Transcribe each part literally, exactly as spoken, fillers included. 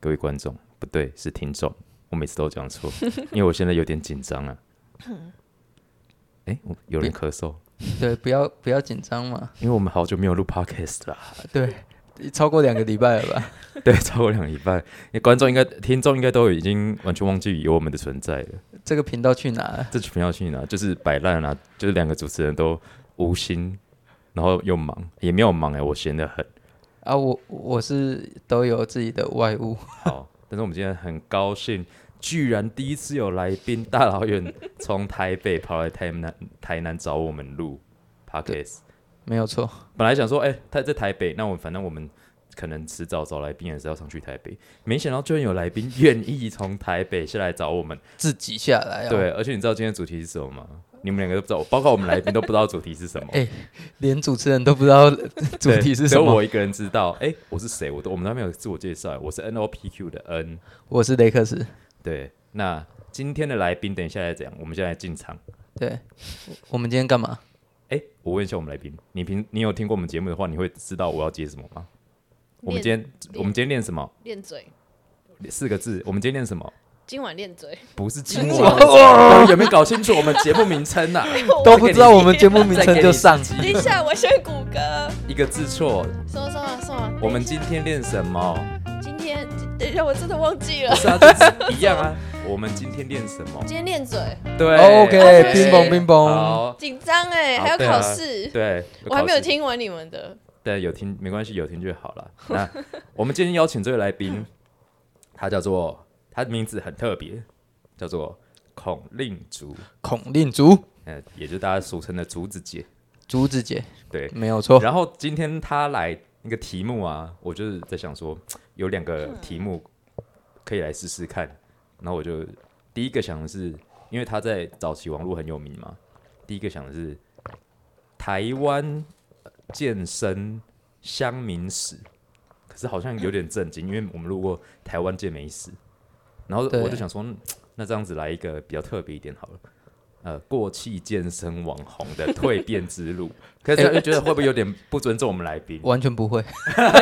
各位观众，不对，是听众，我每次都讲错，因为我现在有点紧张啊。哎、有人咳嗽， 对，不要不要紧张嘛。 因为我们好久没有录 podcast 啦。 对，超过两个礼拜了吧？ 对，超过两个礼拜，因为观众应该、听众应该都已经完全忘记有我们的存在了。 这个频道去哪了？ 这群频道去哪？就是摆烂啊，就是两个主持人都无心，然后又忙，也没有忙哎、欸，我闲得很。 啊，我我是都有自己的外务。 好，但是我们今天很高兴，居然第一次有来宾大老远从台北跑来台南台南找我们录 podcast。 没有错。 本来想说，哎、欸，他在台北，那我反正我们可能迟早找来宾也是要上去台北，没想到居然有来宾愿意从台北下来找我们， 自己下来、哦。 对，而且你知道今天的主题是什么吗？你们两个都不知道，包括我们来宾都不知道主题是什么。 哎、欸，连主持人都不知道主题是什么， 只有我一个人知道。哎、欸，我是谁？我都我们都没有自我介绍，我是 N O P Q 的 N， 我是雷克斯。 对，那今天的来宾等一下来讲，我们现在进场。 对，我们今天干嘛？ 哎、欸，我问一下我们来宾，你平你有听过我们节目的话，你会知道我要接什么吗？我们今天我们今天练什么？ 练嘴。 四个字。我们今天练什么？ 今晚练嘴。 不是今晚。有没有搞清楚我们节目名称啊？ 都不知道我们节目名称就上。 等一下，我选谷歌。 一个字错。 什么什么什么？ 我们今天练什么？ 今天等一下，我真的忘记了。 不是啊，就是一样啊。我们今天练什么？ 今天练嘴。 对 ，OK， 冰崩冰崩。 好， 紧张哎，还要考试。 对， 我还没有听完你们的。 对，有听没关系，有听就好了。那我们今天邀请这位来宾，他叫做他的名字很特别，叫做孔令竹。 孔令竹， 呃，也就是大家俗称的竹子姐。 竹子姐， 对， 没有错。 然后今天他来那个题目啊，我就是在想说，有两个题目可以来试试看。然后我就第一个想的是，因为他在早期网络很有名嘛，第一个想的是台湾健身乡民史，可是好像有点震惊，因为我们录过台湾健美史，然后我就想说，那这样子来一个比较特别一点好了，呃，过气健身网红的蜕变之路，可是就觉得会不会有点不尊重我们来宾？ 完全不会。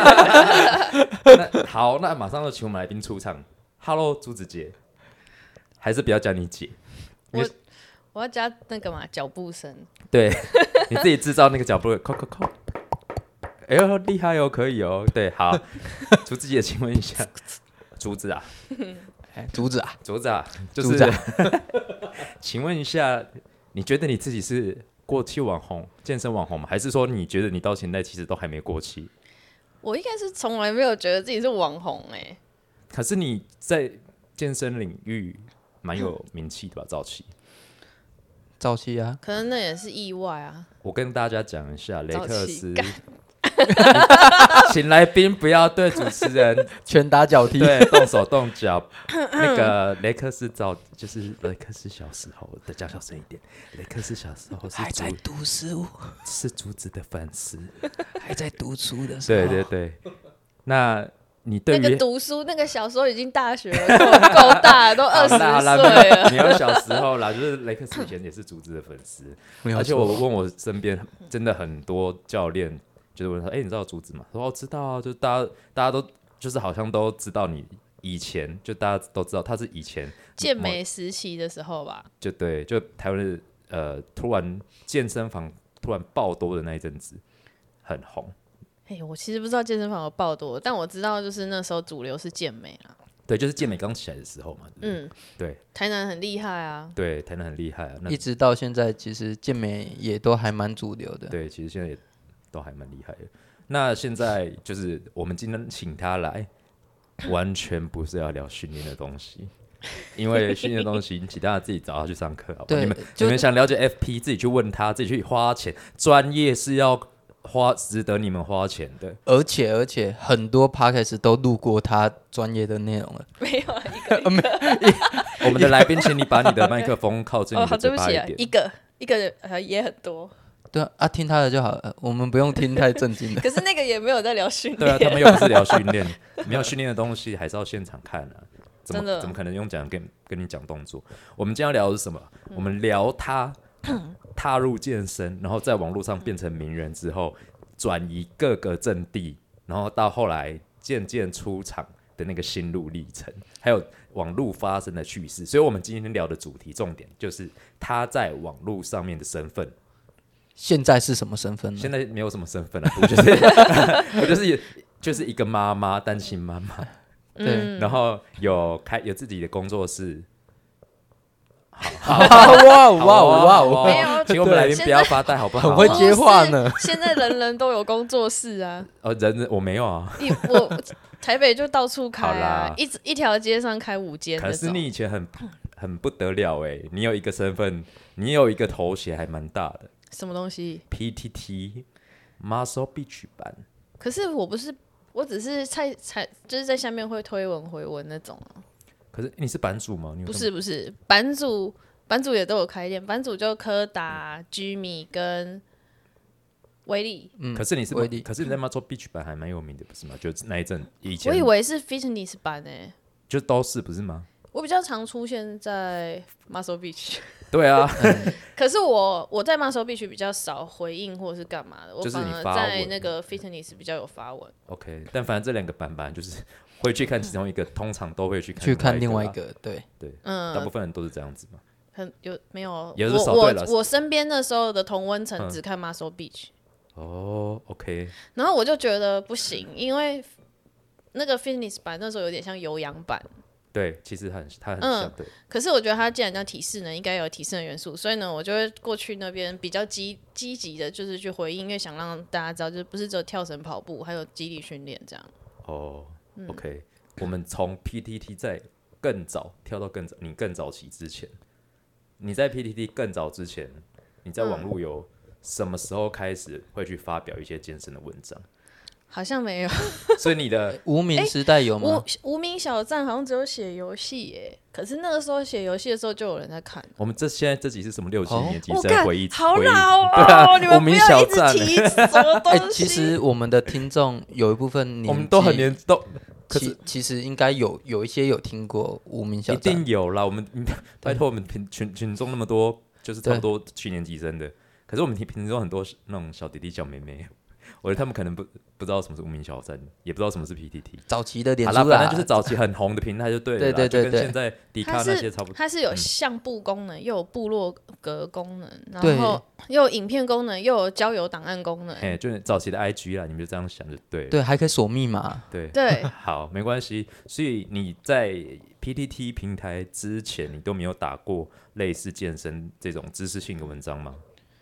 那好，那马上就请我们来宾出场。Hello， 朱子姐，还是不要叫你姐？ 我我要加那个嘛脚步声。对， 你自己制造那个脚步，扣扣扣。哎呦，厉害哦，可以哦。对，好，竹子姐，请问一下，竹子啊， 竹子啊， 竹子啊，就是，啊、请问一下，你觉得你自己是过气网红、健身网红吗？还是说你觉得你到现在其实都还没过气？ 我应该是从来没有觉得自己是网红哎、欸。 可是你在健身领域蛮有名气的吧？早期。 早期啊， 可能那也是意外啊。 我跟大家讲一下，雷克斯，请来宾不要对主持人拳打脚踢， 对，动手动脚。那个雷克斯早就是雷克斯小时候，再讲小声一点。雷克斯小时候是还在读书， 是竹子的粉丝， 还在读书的时候。 对对对，那。你对于那个读书，那个小时候已经大学了，够够大了，都二十岁了。 你有小时候啦，就是雷克斯以前也是竹子的粉丝，而且我问我身边真的很多教练，就是问他，哎、欸，你知道竹子吗？他说我知道啊，就大家大家都就是好像都知道你以前，就大家都知道他是以前健美时期的时候吧， 就对，就台湾的呃突然健身房突然爆多的那一阵子很红。 欸、我其实不知道健身房有爆多，但我知道就是那时候主流是健美啦。 对，就是健美刚起来的时候嘛。对嗯， 对。 台南很厉害啊。 对，台南很厉害啊。 一直到现在，其实健美也都还蛮主流的。 对，其实现在也都还蛮厉害的。那现在就是我们今天请他来，完全不是要聊训练的东西，因为训练的东西，请大家自己找他去上课，好不好？你们你们想了解 F P， 自己去问他，自己去花钱，专业是要。花值得你们花钱的， 而且而且很多 podcast 都录过他专业的内容了。 没有啊，一个一个我们的来宾，请你把你的麦克风靠近你的嘴巴一点。 哦，对不起啊，一个一个呃也很多。 对啊，听他的就好了，我们不用听太正经的。 可是那个也没有在聊训练。 对啊，他们又不是聊训练，没有训练的东西还是要现场看啊。怎么真的怎么可能用讲跟跟你讲动作？我们今天要聊的是什么？嗯、我们聊他踏入健身，然后在网络上变成名人之后。转移各个阵地，然后到后来渐渐出场， 的那个心路历程，还有网络发生的趣事。所以我们今天聊的主题重点就是他在网络上面的身份。 现在是什么身份呢？ 现在没有什么身份了，我就是我就是就是一个妈妈，单亲妈妈。 对， 嗯然后有开有自己的工作室。 哇哇哇哇！ 哇没有请我们来宾不要发呆好不好？ 很会接话呢。 现在人人都有工作室啊， 哦，人人我没有啊。 一我台北就到处开好啊啦， 一一条街上开五间那可种。 是你以前很很不得了哎，你有一个身份，你有一个头衔还蛮大的什么东西？ ，P T T Muscle Beach 版。 可是我不是，我只是在才就是在下面会推文回文那种啊。 可是你是版主吗？你有不这么是不是，版主版主也都有开店，版主就柯达、Jimmy 跟威力。 嗯可是你是威力可是你在 Muscle Beach 版还蛮有名的，不是吗？就那一阵以前我以为是 Fitness 版诶、欸， 就都是不是吗？ 我比较常出现在 Muscle Beach。 对啊， 可是我我在 Muscle Beach 比较少回应或者是干嘛的，我就是反而你发文在那个 Fitness 比较有发文。 OK， 但反正这两个版本就是会去看其中一个，通常都会去看去看另外一啦。 个，对， 对， 嗯， 大部分人都是这样子嘛。 很有没有？ 也是少我对了我我身边那时候的同温层嗯只看 Muscle Beach，、 哦 ，OK， 然后我就觉得不行，因为那个 Fitness 版那时候有点像有氧版。 对，其实它很它很嗯像，对， 可是我觉得它既然叫体适能，应该有体适能元素，所以呢，我就会过去那边比较积积极的，就是去回应，因为想让大家知道，就是不是只有跳绳、跑步，还有肌力训练这样。 哦，OK， 嗯我们从 P T T 在更早跳到更早，你更早期之前，你在 P T T 更早之前，你在网络有什么时候开始会去发表一些健身的文章？ 好像没有， 所以你的无名时代有吗？ 无无名小站好像只有写游戏耶，可是那个时候写游戏的时候就有人在看。 我们这现在这集是什么六七哦年级我看生回忆？ 好回忆老哦， 对啊你们不无名要一直小站提什么哎、 东西。 其实我们的听众有一部分年纪我们都很年都，可其是其实应该有有一些有听过无名小一站， 定有啦。我们拜托我们群群群众那么多，就是差不多七年级生的，可是我们群群众很多那种小弟弟小妹妹，我觉得他们可能不不知道什么是无名小站，也不知道什么是 P T T。 早期的脸好啦， 书啦， 反正就是早期很红的平台就对了啦， 对对对对就跟现在迪卡它是那些差不多。 它是有嗯相簿功能，又有部落格功能， 对然后又有影片功能，又有交友档案功能。 哎，就是早期的 I G 啦，你们就这样想就对了。 对，还可以锁密码。 对对， 好，没关系。所以你在 P T T 平台之前，你都没有打过类似健身这种知识性的文章吗？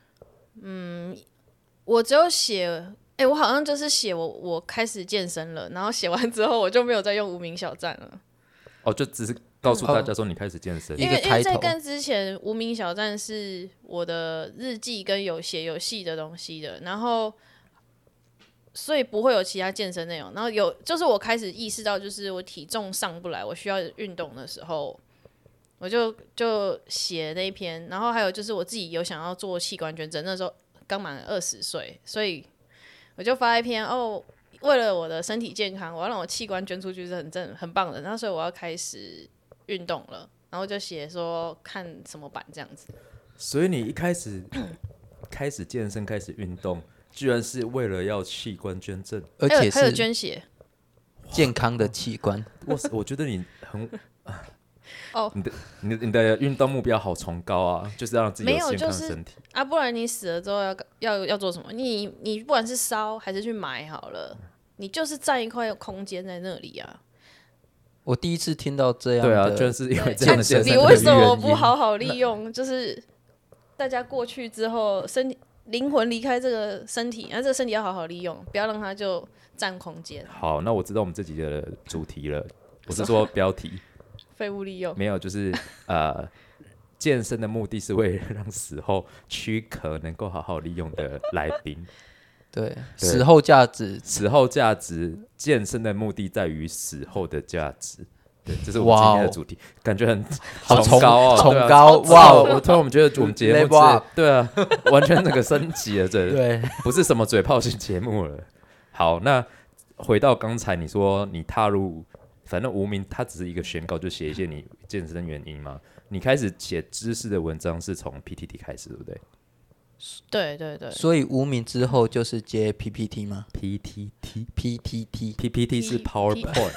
我只有写，哎、我好像就是写我我开始健身了，然后写完之后我就没有再用无名小站了， 哦，就只是告诉大家说你开始健身。 一因为因个开头为在更之前，无名小站是我的日记跟有写游戏的东西的，然后所以不会有其他健身内容。然后有就是我开始意识到，就是我体重上不来，我需要运动的时候，我就就写那一篇。然后还有就是我自己有想要做器官捐赠，那时候刚满二十岁，所以我就发一篇哦，为了我的身体健康，我要让我器官捐出去是很正很棒的。然后所以我要开始运动了，然后就写说看什么版这样子。 所以你一开始开始健身、开始运动，居然是为了要器官捐赠。 而且还有还有是捐血健康的器官。 我我觉得你很哦， 你的你的你的运动目标好崇高啊，就是要让自己没有健康的就是身体。 啊，不然你死了之后要要要做什么？你你不管是烧还是去埋好了，你就是占一块空间在那里啊。 我第一次听到这样的， 对啊，就是因为这那样的健身你为什么不原因好好利用？就是大家过去之后，身体灵魂离开这个身体，那这个身体要好好利用，不要让它就占空间， 好，那我知道我们这集的主题了。我是说标题废物利用。 没有，就是呃，健身的目的是为了让死后躯壳能够好好利用的来宾。 对， 对死后价值。 死后价值，健身的目的在于死后的价值。对，这是我们哇哦今天的主题，感觉很好崇高哦， 崇对啊高哇哦！ 哇哦我突然我们觉得我们节目 Level up 是，对啊，完全整个升级了，这对， 不是什么嘴炮型节目了。好，那回到刚才你说你踏入，反正无名，它只是一个宣告，就写一些你健身原因嘛。你开始写知识的文章是从 P T T 开始，对不对对对对， 所以无名之后就是接 P P T 吗 ？P T T ？P T T P P T 是 P- PowerPoint，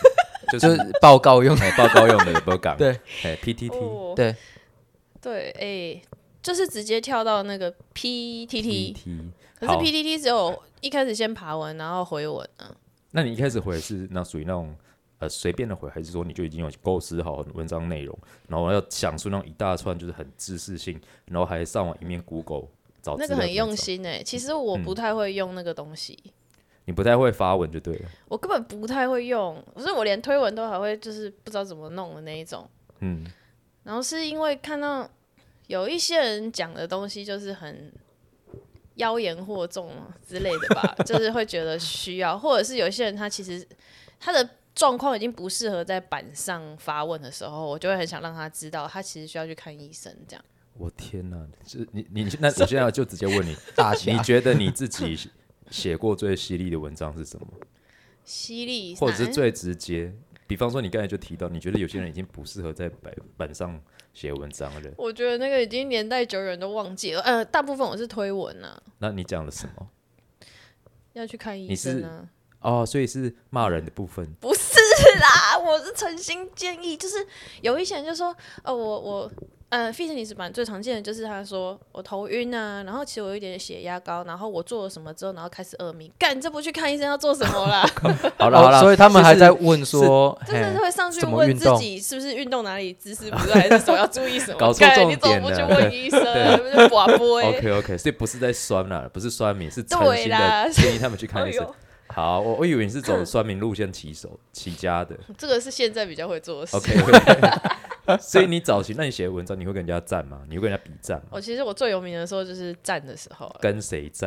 就就是是报告用的。 哎报告用的有没有港？ 对， 哎 P T T 哦对， 对，哎、就是直接跳到那个 P T T， T， 可是 P T T 只有一开始先爬文，然后回文啊。 那你一开始回是那属于那种呃随便的回，还是说你就已经有构思好文章内容，然后要想出那种一大串就是很知识性，然后还上网一面 Google 找资料那个很用找， 心哎、其实我不太会用那个东西， 你不太会发文就对了。 我根本不太会用，可是我连推文都还会就是不知道怎么弄的那一种。 嗯， 然后是因为看到有一些人讲的东西就是很妖言惑众啊之类的吧，就是会觉得需要，或者是有一些人他其实他的状况已经不适合在板上发问的时候，我就会很想让他知道，他其实需要去看医生。这样， 我天哪，就是你你那我现在就直接问你， 大侠你觉得你自己写过最犀利的文章是什么？ 犀利， 或者是最直接？比方说，你刚才就提到，你觉得有些人已经不适合在板板上写文章了。 我觉得那个已经年代久远都忘记了。呃，大部分我是推文啊， 那你讲了什么？ 要去看医生啊。 哦，所以是骂人的部分。 不是啦，我是诚心建议，就是有一些人就说，呃，我我呃 ，fitness 版最常见的就是他说我头晕啊，然后其实我有一点血压高，然后我做了什么之后，然后开始耳鸣，干，这不去看医生要做什么啦？ 好了好了， 哦所以他们还在问说， 就是嘿会上去怎么问自运动己是不是运动哪里姿势不对，还是什么要注意什么？ 搞错干重你怎么不去点了问医生？不就寡播 OK OK，所以不是在酸啦，不是酸民，是诚心对啦的建议他们去看医生哎呦。 好，我我以为你是走酸民路线起手起家的。 这个是现在比较会做的事。 OK OK，所以你早期那你写的文章，你会跟人家赞吗？你会跟人家比赞吗？ 我其实我最有名的时候就是站的时候啊， 跟谁赞？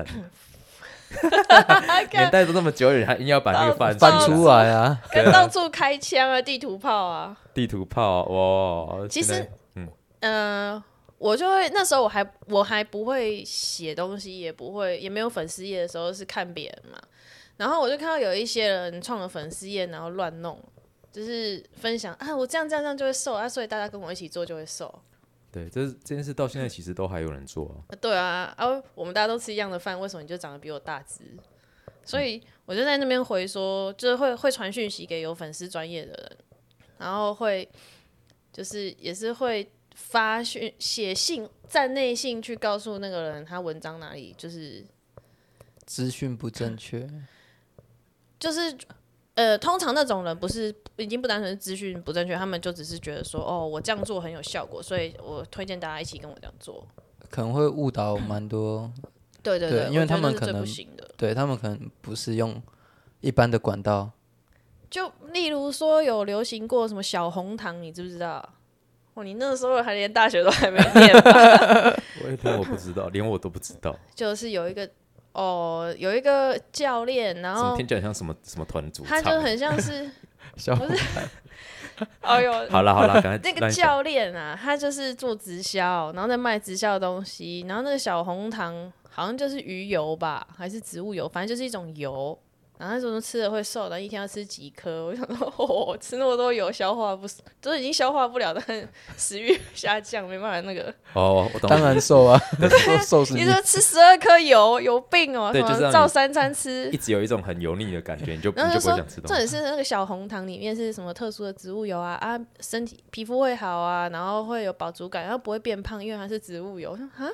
年代都那么久远，还硬要把那个翻翻出来啊， 跟到处开枪啊，地图炮啊。 地图炮哇！ 其实现在嗯， 呃，我就会那时候我还我还不会写东西，也不会也没有粉丝页的时候是看别人嘛，然后我就看到有一些人创了粉丝页，然后乱弄，就是分享啊，我这样这样这样就会瘦啊，所以大家跟我一起做就会瘦。 对，这这件事到现在其实都还有人做啊。 啊对啊，啊，我们大家都吃一样的饭，为什么你就长得比我大只？所以我就在那边回说，就是会会传讯息给有粉丝专业的人，然后会就是也是会发讯写信站内信去告诉那个人他文章哪里就是资讯不正确， 就是呃，通常那种人不是已经不单纯是资讯不正确，他们就只是觉得说哦，我这样做很有效果，所以我推荐大家一起跟我这样做。 可能会误导蛮多。 对对对因为他们我觉得那是最可能不行的。 对他们可能不是用一般的管道， 就例如说有流行过什么小红糖，你知不知道？哦，你那个时候还连大学都还没念吧？ 我一听我不知道，连我都不知道， 就是有一个哦，有一个教练，然后怎么听起来像什么什么团主唱？ 他就很像是， 小不是，哎呦， 好了好了，赶快那个让你讲教练啊，他就是做直销，然后在卖直销的东西，然后那个小红糖好像就是鱼油吧，还是植物油，反正就是一种油。然后他说吃了会瘦，然后一天要吃几颗。我想说，哦，吃那么多油，消化不都已经消化不了，但食欲下降，没办法那个。 哦，我懂。 当然瘦啊，瘦瘦死你。 你说吃十二颗油，有病哦、什对就是让你么照三餐吃一。直有一种很油腻的感觉，你就你就不然后就说会想吃东西。 重点是那个小红糖里面是什么特殊的植物油啊啊，身体皮肤会好啊，然后会有饱足感，然后不会变胖，因为它是植物油。我说啊，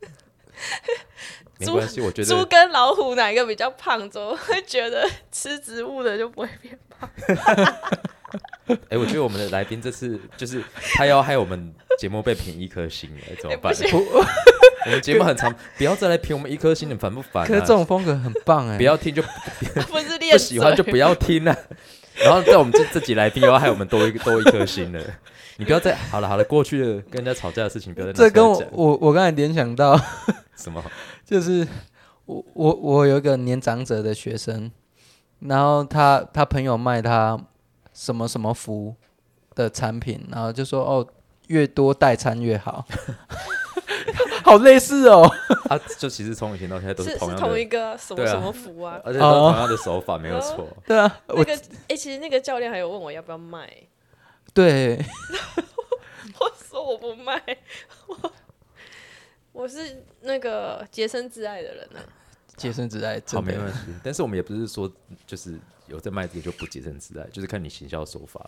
没关系，我觉猪得跟老虎哪一个比较胖？怎么会觉得吃植物的就不会变胖？ 哎、我觉得我们的来宾这次就是他要害我们节目被评一颗星了，怎么办？ 哎不我们节目很长，不要再来评我们一颗星了，烦不烦、啊？ 可是这种风格很棒哎， 不要听就不是练不喜欢就不要听了、然后在我们这这集来宾又要害我们多一个多一颗星了。你不要再好了好了，过去的跟人家吵架的事情不要再拿出来这跟我讲我我刚才联想到， 什么？ 就是我我我有一个年长者的学生，然后他他朋友卖他什么什么服的产品，然后就说哦，越多代餐越好，好类似哦。 啊，就其实从以前到现在都是同样的， 是同一个什么对啊什么服啊？ 而且都是同样的手法，没有错。 对啊，我那个哎、其实那个教练还有问我要不要卖， 对我说我不卖，我我是那个洁身自爱的人啊。 洁身自爱， 好， 真的没关系。但是我们也不是说就是有在卖这个就不洁身自爱，就是看你行销手法了。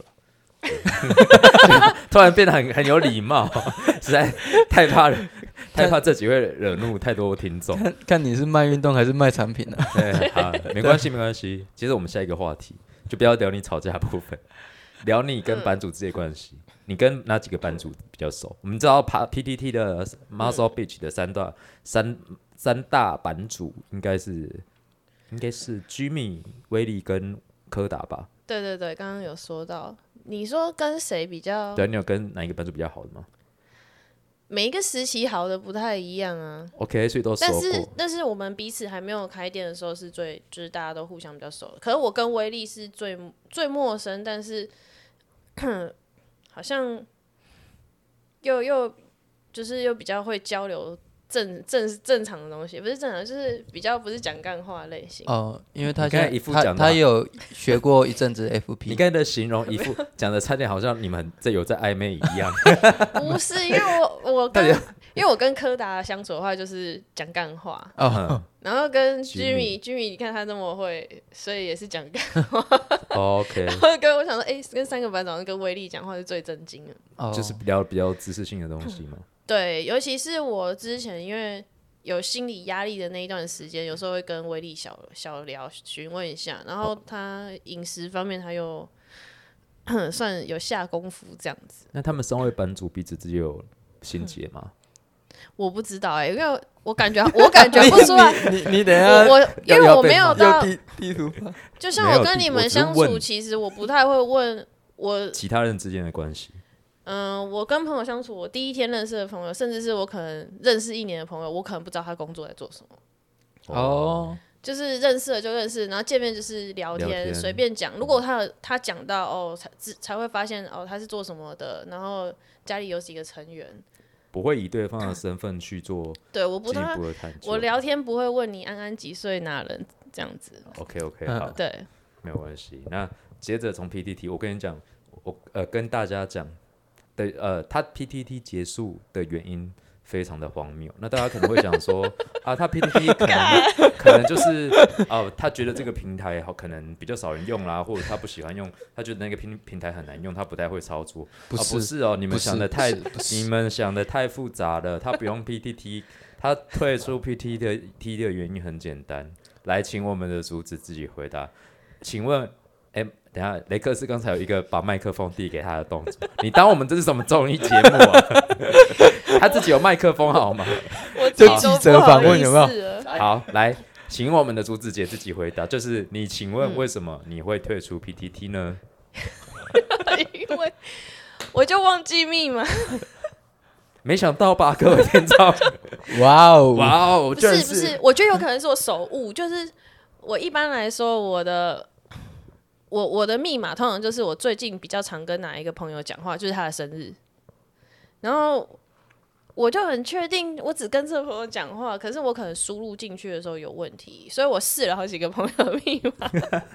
突然变得很很有礼貌，实在太怕了，太怕这集会惹怒太多听众。 看看你是卖运动还是卖产品呢、啊？ 对，好，没关系，没关系。接着我们下一个话题，就不要聊你吵架的部分，聊你跟版主之间的关系。嗯、你跟哪几个版主比较熟？我们知道 P T T 的 Muscle Beach 的三大三三大版主应该是应该是 Jimmy、威利跟柯达吧？ 对对对，刚刚有说到。你说跟谁比较？ 对，你有跟哪一个版主比较好的吗？ 每一个时期好的不太一样啊。 OK， 所以都熟过。 但是但是我们彼此还没有开店的时候是最就是大家都互相比较熟的。可是我跟威力是最最陌生，但是好像又又就是又比较会交流正正正常的东西，不是正常，就是比较不是讲干话类型。 哦，因为他现在一副讲他他有学过一阵子 F P。 你刚才的形容一副讲的差点好像你们这有在暧昧一样。 不是，因为我我跟因为我跟柯达相处的话就是讲干话， 哦， 然后跟 Jimmy Jimmy 你看他这么会，所以也是讲干话。 OK， 然后跟我想说，哎、欸，跟三个班长跟威力讲话是最震惊的。 哦， 就是聊比较知识性的东西嘛。 对，尤其是我之前因为有心理压力的那一段时间，有时候会跟威力小小聊询问一下，然后他饮食方面他又算有下功夫这样子。 那他们三位班主彼此之间有心结吗？ 我不知道哎、欸，因为我感觉我感觉不出来。 你你你等一下， 我因为我没有到地地图， 就像我跟你们相处，其实我不太会问我其他人之间的关系。 嗯、呃，我跟朋友相处，我第一天认识的朋友，甚至是我可能认识一年的朋友，我可能不知道他工作在做什么。 哦， 就是认识了就认识，然后见面就是聊天，随便讲。如果他有他讲到哦，才才会发现哦，他是做什么的，然后家里有几个成员。 不会以对方的身份去做对，我不进一步的探究。 我聊天不会问你安安几岁哪人这样子。 OK OK， 好， 对， 没有关系。那接着从 P T T， 我跟你讲，我呃跟大家讲的呃，他 P T T 结束的原因非常的荒谬。那大家可能会想说啊，他 P T T 可能可能就是哦、呃，他觉得这个平台好可能比较少人用啦，或者他不喜欢用，他觉得那个平平台很难用，他不太会操作。 不是、 啊、不是哦，你们想的太你们想的太复杂了。他不用 P T T， 他退出 P T T 的 T 的原因很简单。来，请我们的主子自己回答。请问，哎，等一下，雷克斯刚才有一个把麦克风递给他的动作，你当我们这是什么综艺节目啊？他自己有麦克风好吗？ 我自己都记者访问有没有？ 好，来，请我们的朱子姐自己回答，就是你请问为什么你会退出 P T T 呢？ 因为我就忘记密码。 没想到吧，各位听众！ 哇哦， 哇哦， 不是不是，我觉得有可能是我手误，就是我一般来说我的。我我的密码通常就是我最近比较常跟哪一个朋友讲话，就是他的生日，然后我就很确定我只跟这个朋友讲话，可是我可能输入进去的时候有问题，所以我试了好几个朋友的密码，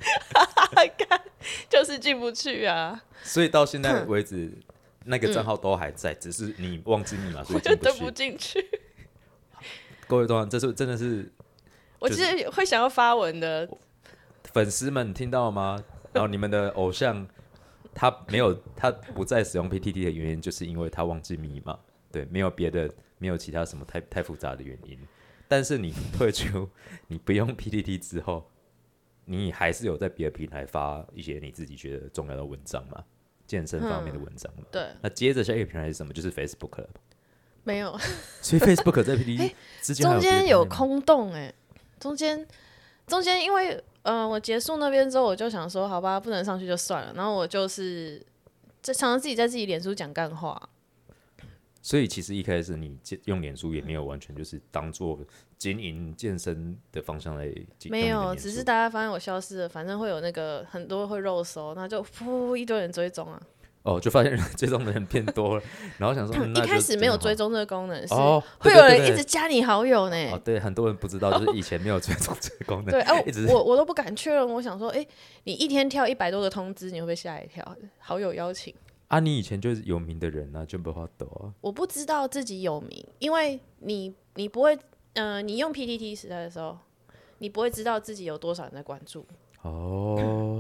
就是进不去啊。 所以到现在为止，那个账号都还在，嗯、只是你忘记密码，所以进不去。 我就登不进去。 各位同学，这是真的是， 我就是会想要发文的粉丝们听到了吗？然后你们的偶像他没有他不再使用 P T T 的原因，就是因为他忘记密码，对，没有别的，没有其他什么太太复杂的原因。但是你退出，你不用 P T T 之后，你还是有在别的平台发一些你自己觉得重要的文章嘛，健身方面的文章嘛。嗯、 对。 那接着下一个平台是什么？就是 Facebook 了。 没有。 所以 Facebook 在 P T T 之间、 欸、中间有空洞哎、欸，中间中间因为。嗯、呃，我结束那边之后，我就想说，好吧，不能上去就算了。然后我就是在常常自己在自己脸书讲干话。 所以其实一开始你用脸书也没有完全就是当做经营健身的方向来经营， 没有，只是大家发现我消失了，反正会有那个很多会肉搜，那就噗一堆人追踪啊。 哦，就发现追踪的人变多了，然后想说，嗯、 一开始没有追踪这个功能，是、 哦、 会有人一直加你好友呢。 哦，对，很多人不知道，就是以前没有追踪这个功能。 对，啊， 一直我我都不敢确认。我想说，哎、欸，你一天跳一百多个通知，你会不会吓一跳？好友邀请啊，你以前就是有名的人啊，就不好抖啊。 我不知道自己有名，因为你你不会，嗯、呃，你用 P T T 时代的时候，你不会知道自己有多少人在关注。 哦。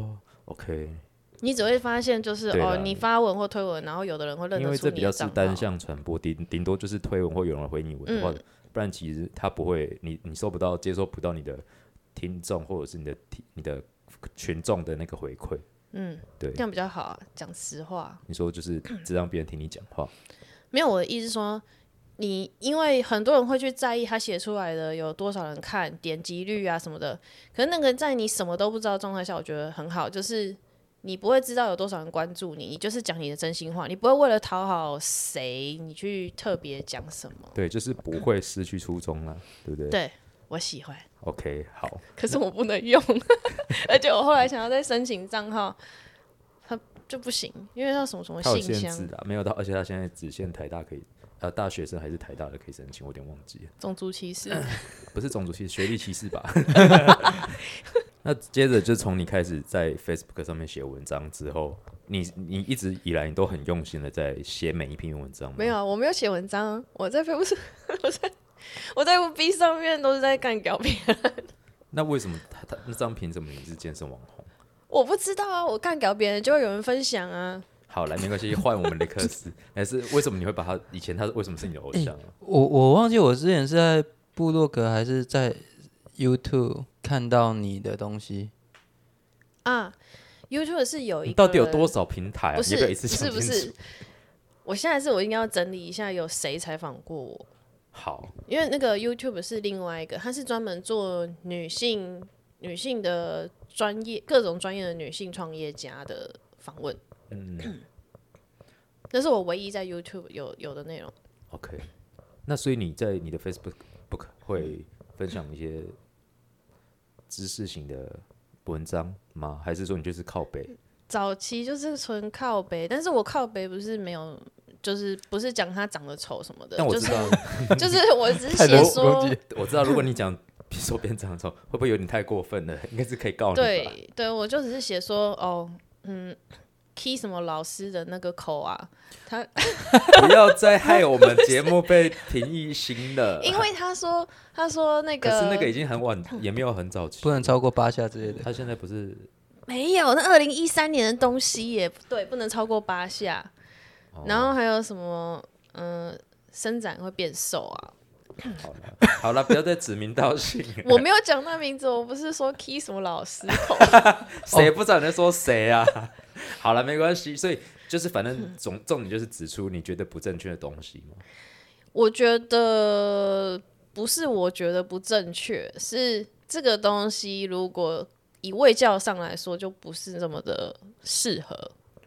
OK， 你只会发现就是哦，你发文或推文，然后有的人会认得出你的账号， 因为这比较是单向传播，顶顶多就是推文或有人回你文的话，嗯、不然其实他不会，你你收不到、接收不到你的听众或者是你的你的群众的那个回馈。 嗯， 对， 这样比较好啊，讲实话。 你说就是只让别人听你讲话， 没有，我的意思是说，你因为很多人会去在意他写出来的有多少人看、点击率啊什么的，可是那个在你什么都不知道的状态下，我觉得很好，就是你不会知道有多少人关注你，你就是讲你的真心话，你不会为了讨好谁，你去特别讲什么。 对，就是不会失去初衷啦，对不对？ 对，我喜欢。 OK， 好。 可是我不能用，而且我后来想要再申请账号，它就不行，因为它什么什么信箱， 它有限制啊，没有到，而且它现在只限台大可以，呃，大学生还是台大的可以申请，我有点忘记了。 种族歧视？ 不是种族歧视，学历歧视吧？那接着就从你开始在 Facebook 上面写文章之后，你你一直以来你都很用心的在写每一篇文章吗？ 没有啊，我没有写文章，我在 Facebook， 我在我在 F B 上面都是在干掉别人。那为什么他他那张凭什么你是健身网红？ 我不知道啊，我干掉别人就会有人分享啊。 好，来没关系，换我们雷克斯。还是为什么你会把他以前他为什么是你的偶像啊？ 欸、我我忘记我之前是在部落格还是在 YouTube 看到你的东西啊。YouTube 是有一个， 你到底有多少平台啊？ 不是， 你要不要一次讲清楚？ 不是不是，我现在是我应该要整理一下有谁采访过我。 好， 因为那个 YouTube 是另外一个，它是专门做女性女性的专业各种专业的女性创业家的访问。嗯，那是我唯一在 YouTube 有有的内容。 OK， 那所以你在你的 Facebook 会分享一些知识型的文章吗？还是说你就是靠北？ 早期就是纯靠北，但是我靠北不是没有，就是不是讲他长得丑什么的。 但我知道， 就是、就是我只是写说， 我知道，如果你讲比如说别人长得丑，会不会有点太过分了？应该是可以告你吧？ 对对，我就只是写说，哦，嗯。key 什么老师的那个口啊，他不要再害我们节目被评一星了。 因为他说，他说那个， 可是那个已经很晚，也没有很早期， 不能超过八下之类的。 他现在不是没有，那二零一三年的东西也对，不能超过八下。哦、然后还有什么，嗯、呃，伸展会变瘦啊。 好了，好了，不要再指名道姓。 我没有讲那名字，我不是说 key 什么老师口， 谁不知道你在说谁啊？好了，没关系，所以就是反正总重点就是指出你觉得不正确的东西嘛。 我觉得不是，我觉得不正确，是这个东西如果以卫教上来说，就不是这么的适合。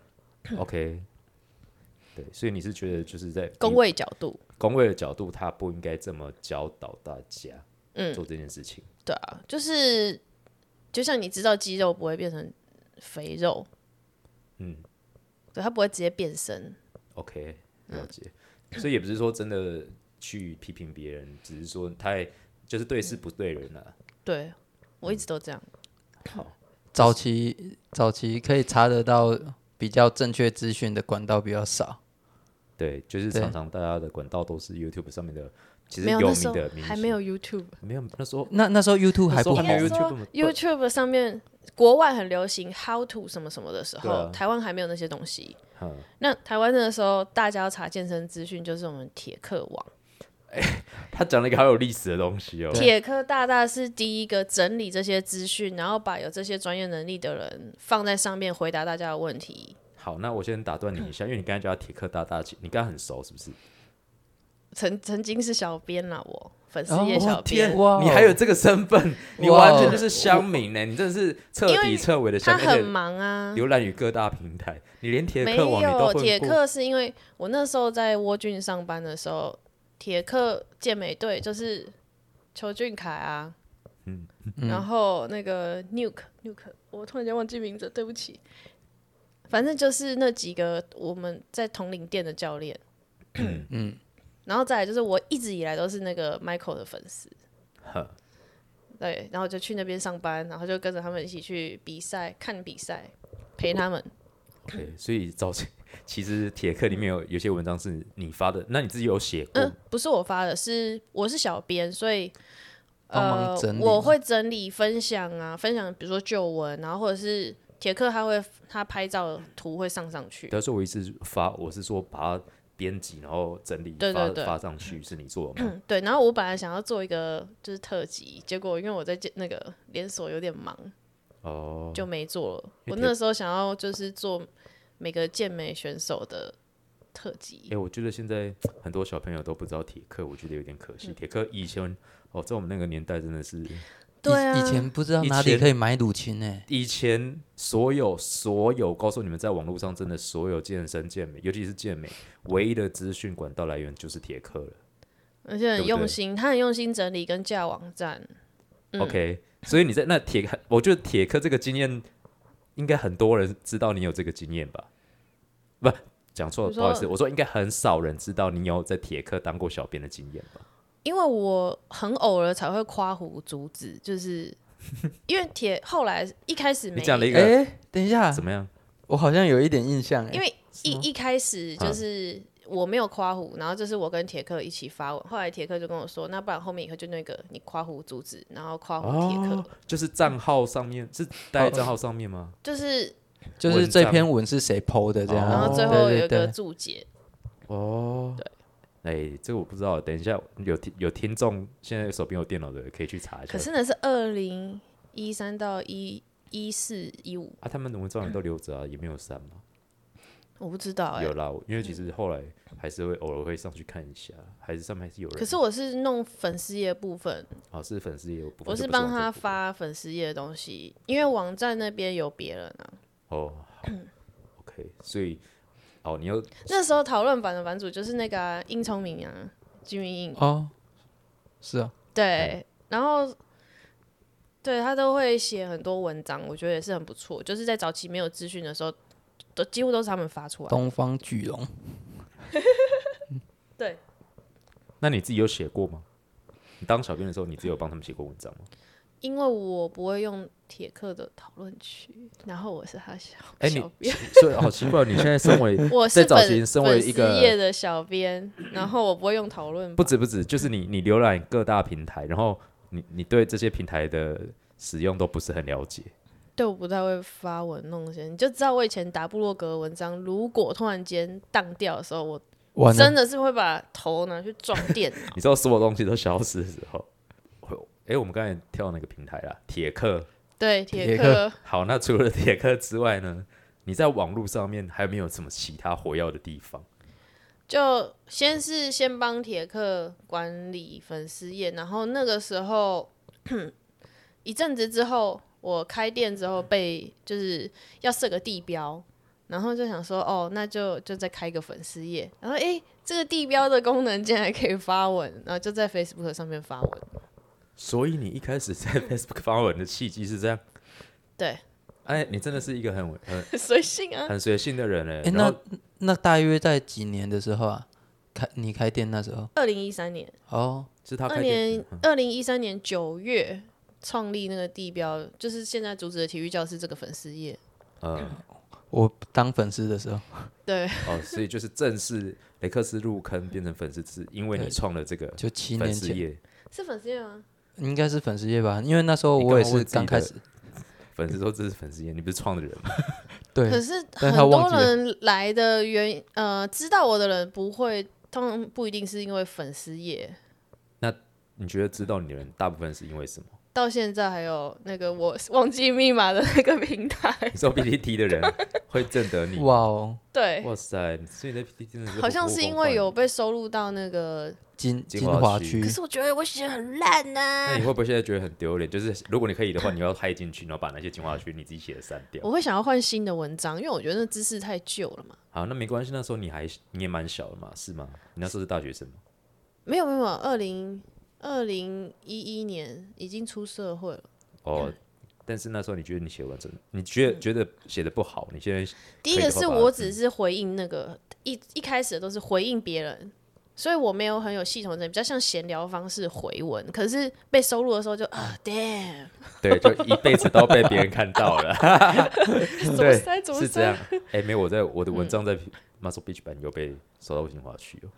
OK， 对，所以你是觉得就是在公卫角度， 公卫的角度，他不应该这么教导大家做这件事情。 嗯、对啊，就是就像你知道肌肉不会变成肥肉。嗯，对，他不会直接变身。 OK， 了解。嗯、所以也不是说真的去批评别人，只是说他就是对事不对人啊。 对，我一直都这样。 好， 早期早期可以查得到比较正确资讯的管道比较少。 对，就是常常大家的管道都是 YouTube 上面的，其实有名的明星还没有 YouTube， 没有那时候那那时候 YouTube 还不还没有 YouTube， YouTube 上面国外很流行 How to 什么什么的时候， 啊、 台湾还没有那些东西。那台湾那时候大家要查健身资讯，就是我们铁克网。 欸、他讲了一个好有历史的东西哦。 铁克大大是第一个整理这些资讯，然后把有这些专业能力的人放在上面回答大家的问题。 好，那我先打断你一下，因为你刚才叫他铁克大大，你跟他很熟是不是？ 曾曾经是小编啦，我粉丝页小编、 哦，你还有这个身份，你完全就是乡民呢，你真的是彻底彻尾的乡民。 他很忙啊， 浏览于各大平台，你连铁克网你都混过。 铁克是因为我那时候在蜗郡上班的时候，铁克健美队就是邱俊凯啊，嗯，然后那个 Nuke Nuke， 我突然间忘记名字，对不起。反正就是那几个我们在统领店的教练，嗯，然后再来就是我一直以来都是那个 Michael 的粉丝，对，然后就去那边上班，然后就跟着他们一起去比赛、看比赛，陪他们。 OK， 所以早期其实铁克里面有有些文章是你发的，那你自己有写过？ 嗯，不是我发的，是我是小编，所以呃， 我会整理分享啊，分享比如说旧文，然后或者是铁克他会他拍照的图会上上去。 但是我意思是发，我是说把它编辑然后整理对对对发发上去，是你做的吗？ 嗯，对。然后我本来想要做一个就是特辑，结果因为我在那个连锁有点忙， 哦， 就没做了。 因为铁我那时候想要就是做每个健美选手的特辑哎、。我觉得现在很多小朋友都不知道铁克，我觉得有点可惜。铁克以前哦，在我们那个年代真的是， 对啊， 以以前不知道哪里以前可以买乳清诶、 以前所有所有告诉你们，在网络上真的所有健身健美，尤其是健美，唯一的资讯管道来源就是铁克了。 而且很对不对用心，他很用心整理跟架网站。嗯 OK，所以你在那铁，我觉得铁克这个经验，应该很多人知道你有这个经验吧？不，讲错了， 你说不好意思，我说应该很少人知道你有在铁克当过小编的经验吧？ 因为我很偶尔才会夸胡竹子，就是因为铁后来一开始没你讲了一个哎、等一下， 怎么样？ 我好像有一点印象诶、 因为一吗一开始就是我没有夸胡，然后就是我跟铁克一起发文，后来铁克就跟我说，那不然后面以后就那个你夸胡竹子，然后夸胡铁克， 哦，就是账号上面是带在账号上面吗？ 就是就是这篇文是谁 P O 的这样， 然后最后有一个对对对注解。 哦，对，哎，这个我不知道，等一下有听有听众现在手边有电脑的可以去查一下。 可是那是二零一三到一一四一五， 啊，他们的文章也都留着啊，也没有删嘛。 我不知道哎、 有啦，因为其实后来还是会偶尔会上去看一下，还是上面还是有人。 可是我是弄粉丝页部分， 哦，是粉丝也有部分， 我就是不帮他往这部分。 发粉丝页的东西，因为网站那边有别人啊。 哦，好，OK，所以哦，你又那时候讨论版的版主就是那个啊殷聪明啊，金明印， 哦，是啊， 对，然后对他都会写很多文章，我觉得也是很不错。就是在早期没有资讯的时候，都几乎都是他们发出来的。 东方巨龙， 对， 那你自己有写过吗？你当小编的时候，你自己有帮他们写过文章吗？ 因为我不会用铁克的讨论区，然后我是他小哎、你小编， 所以好奇怪，你现在身为我是在早期粉身为一个粉丝页的小编，然后我不会用讨论版， 不止不止，就是你你浏览各大平台，然后你你对这些平台的使用都不是很了解。 对我不太会发文弄那些，你就知道我以前打部落格的文章，如果突然间当掉的时候，我完了， 真的是会把头拿去撞电脑。 你知道所有东西都消失的时候，哎、诶我们刚才跳那个平台啦，铁克。 对， 铁铁克好，那除了铁克之外呢，你在网络上面还有没有什么其他活跃的地方？ 就先是先帮铁克管理粉丝页，然后那个时候一阵子之后，我开店之后被就是要设个地标，然后就想说哦，那就就再开个粉丝页，然后诶，这个地标的功能竟然还可以发文，然后就在 Facebook 上面发文。 所以你一开始在 Facebook 发文的契机是这样？ 对， 哎，你真的是一个很很随性啊。 很随性的人哎、 哎、 然那后那大约在几年的时候啊？开你开店那时候？ 二零一三年， 哦， 是他二开店年二零一三年九月创立那个地标，就是现在竹子的体育教室这个粉丝页。 呃我当粉丝的时候， 对， 哦，所以就是正式雷克斯入坑变成粉丝，是因为你对创了这个就七粉年前， 丝页， 是粉丝页吗？ 应该是粉丝页吧？因为那时候你我也是干嘛问自己的刚开始， 粉丝说这是粉丝页，你不是创的人吗？ 对可，是但很多他忘记了人来的原呃，知道我的人不会，通常不一定是因为粉丝页。 你觉得知道你的人大部分是因为什么？ 到现在还有那个我忘记密码的那个平台， 你说 P T T 的人会认得你？ 哇哦， 对， 哇塞！所以你在 P T T 真的是好像是因为有被收录到那个， 金金金华区华区可，是我觉得我写得很烂呐、 那你会不会现在觉得很丢脸？就是如果你可以的话，你要害进去，然后把那些精华区你自己写的删掉。 我会想要换新的文章，因为我觉得那知识太旧了嘛。 好，那没关系，那时候你还你也蛮小的嘛，是吗？你那时候是大学生吗？ 没有没有，没有二零二零一一年已经出社会了。 哦，但是那时候你觉得你写完真的，你觉得觉得写的不好，你现在第一个是可以的话把它我只是回应那个一一开始都是回应别人，所以我没有很有系统的，比较像闲聊方式回文。可是被收录的时候就啊，damn， 对，就一辈子都被别人看到了。 怎么对塞怎么是这样塞？。 哎、没有，我在我的文章在 Muscle Beach 版有被收到精华区哦。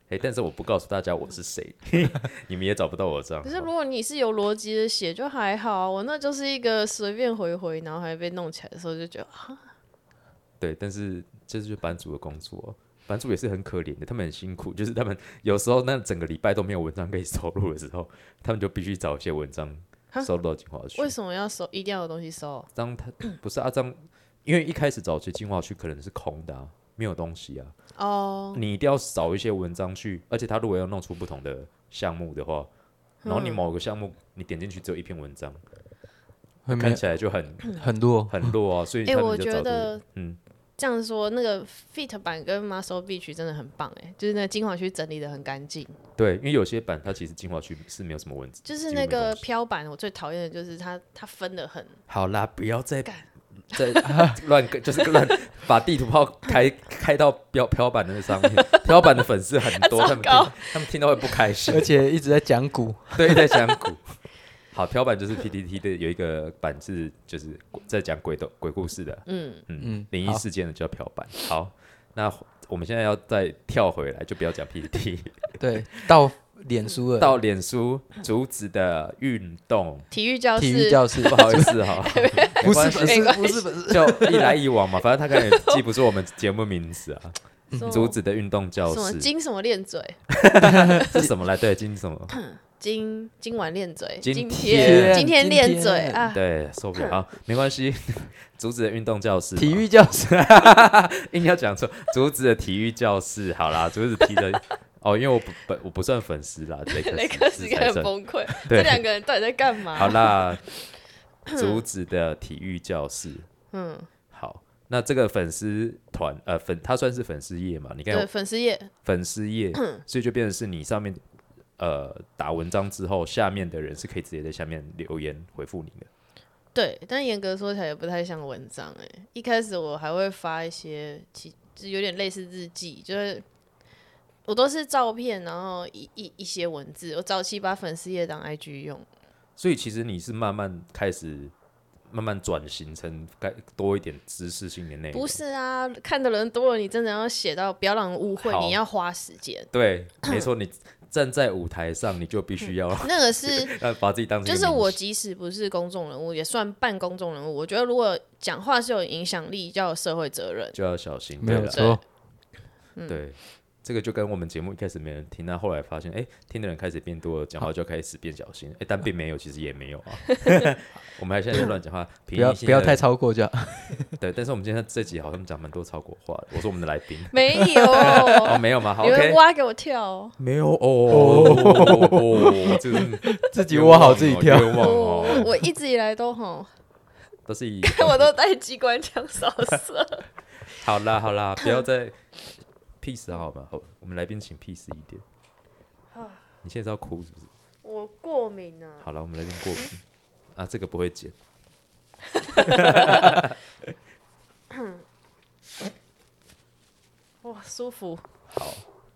哎，但是我不告诉大家我是谁，你们也找不到我账号。 可是如果你是有逻辑的写，就还好。我那就是一个随便回回，然后还被弄起来的时候，就觉得啊， 对，但是这就是版主的工作，版主也是很可怜的，他们很辛苦，就是他们有时候那整个礼拜都没有文章可以收录的时候，他们就必须找一些文章收录到精华区。 为什么要收？一定要有东西收？ 这样他不是啊，这样因为一开始早期精华区可能是空的啊，没有东西啊。 哦， 你一定要找一些文章去，而且他如果要弄出不同的项目的话，然后你某个项目你点进去只有一篇文章， 会看起来就很很弱很弱啊。所以哎、 他我们就找这觉得个，嗯， 这样说，那个 Fit 版跟 Muscle Beach 真的很棒哎，就是那个精华区整理的很干净。 对，因为有些版它其实精华区是没有什么文字， 就是那个飘版，我最讨厌的就是它它分的很。 好啦，不要再再乱，就是乱把地图炮开开到标飘版的那上面，飘版的粉丝很多，他们听他们听到会不开心， 而且一直在讲股， 对，在讲股。好，飘版就是 P T T 的有一个版是就是在讲鬼的鬼故事的， 嗯嗯，灵异事件的叫飘版。好，那我们现在要再跳回来，就不要讲 P T T， 对，到脸书了， 到脸书竹子的运动体育教室， 体育教室， 不好意思哈， 不是粉丝， 没关系不是粉丝， 就一来一往嘛，反正他可能也记不住我们节目名字啊。 什么竹子的运动教什么室金什么练嘴， 是什么来？对，金什么？ 今今晚练嘴， 今今天今天练嘴今天啊， 对，受不了，好，没关系。竹子的运动教室嘛， 体育教室， 硬要讲错。竹子的体育教室，好啦，竹子提的哦，因为我不本我不算粉丝啦，雷克雷克斯应该很斯才算。 崩溃， 对这两个人到底在干嘛？ 好啦，竹子的体育教室， 嗯， 好，那这个粉丝团呃粉，它算是粉丝页嘛？你看对， 有粉丝页， 粉丝页，所以就变成是你上面呃打文章之后，下面的人是可以直接在下面留言回复你的。 对，但严格说起来也不太像文章哎、欸。一开始我还会发一些其，就有点类似日记，就是我都是照片，然后一一一些文字。我早期把粉丝页当 I G 用， 所以其实你是慢慢开始慢慢转型成该多一点知识性的内容。 不是啊，看的人多了，你真的要写到，不要让人误会， 好你要花时间。 对，没错，你站在舞台上，你就必须要那个是要把自己当成一个就是我明星即使不是公众人物，也算半公众人物。我觉得如果讲话是有影响力，就要有社会责任。 就要小心。 没有对啦错， 对，这个就跟我们节目一开始没人听，那后来发现，哎、听的人开始变多了，讲话就开始变小心。哎、但并没有，其实也没有啊。我们还现在在乱讲话， 不要不要太超过就好。 对。但是我们今天这集好像讲蛮多超国话的。我说我们的来宾没有， 哦，没有吗？好你们 ，OK， 挖给我跳哦。 没有哦哦，这个自己窝好自己跳。 冤枉我哦， 我一直以来都吼， 都是以我都带机关枪扫射。 好啦好啦，不要再 peace 好吗？好，我们来宾请 peace 一点。你现在是要哭是不是？ 我过敏啊。 好了，我们来宾过敏啊，这个不会剪。 哇，舒服。 好，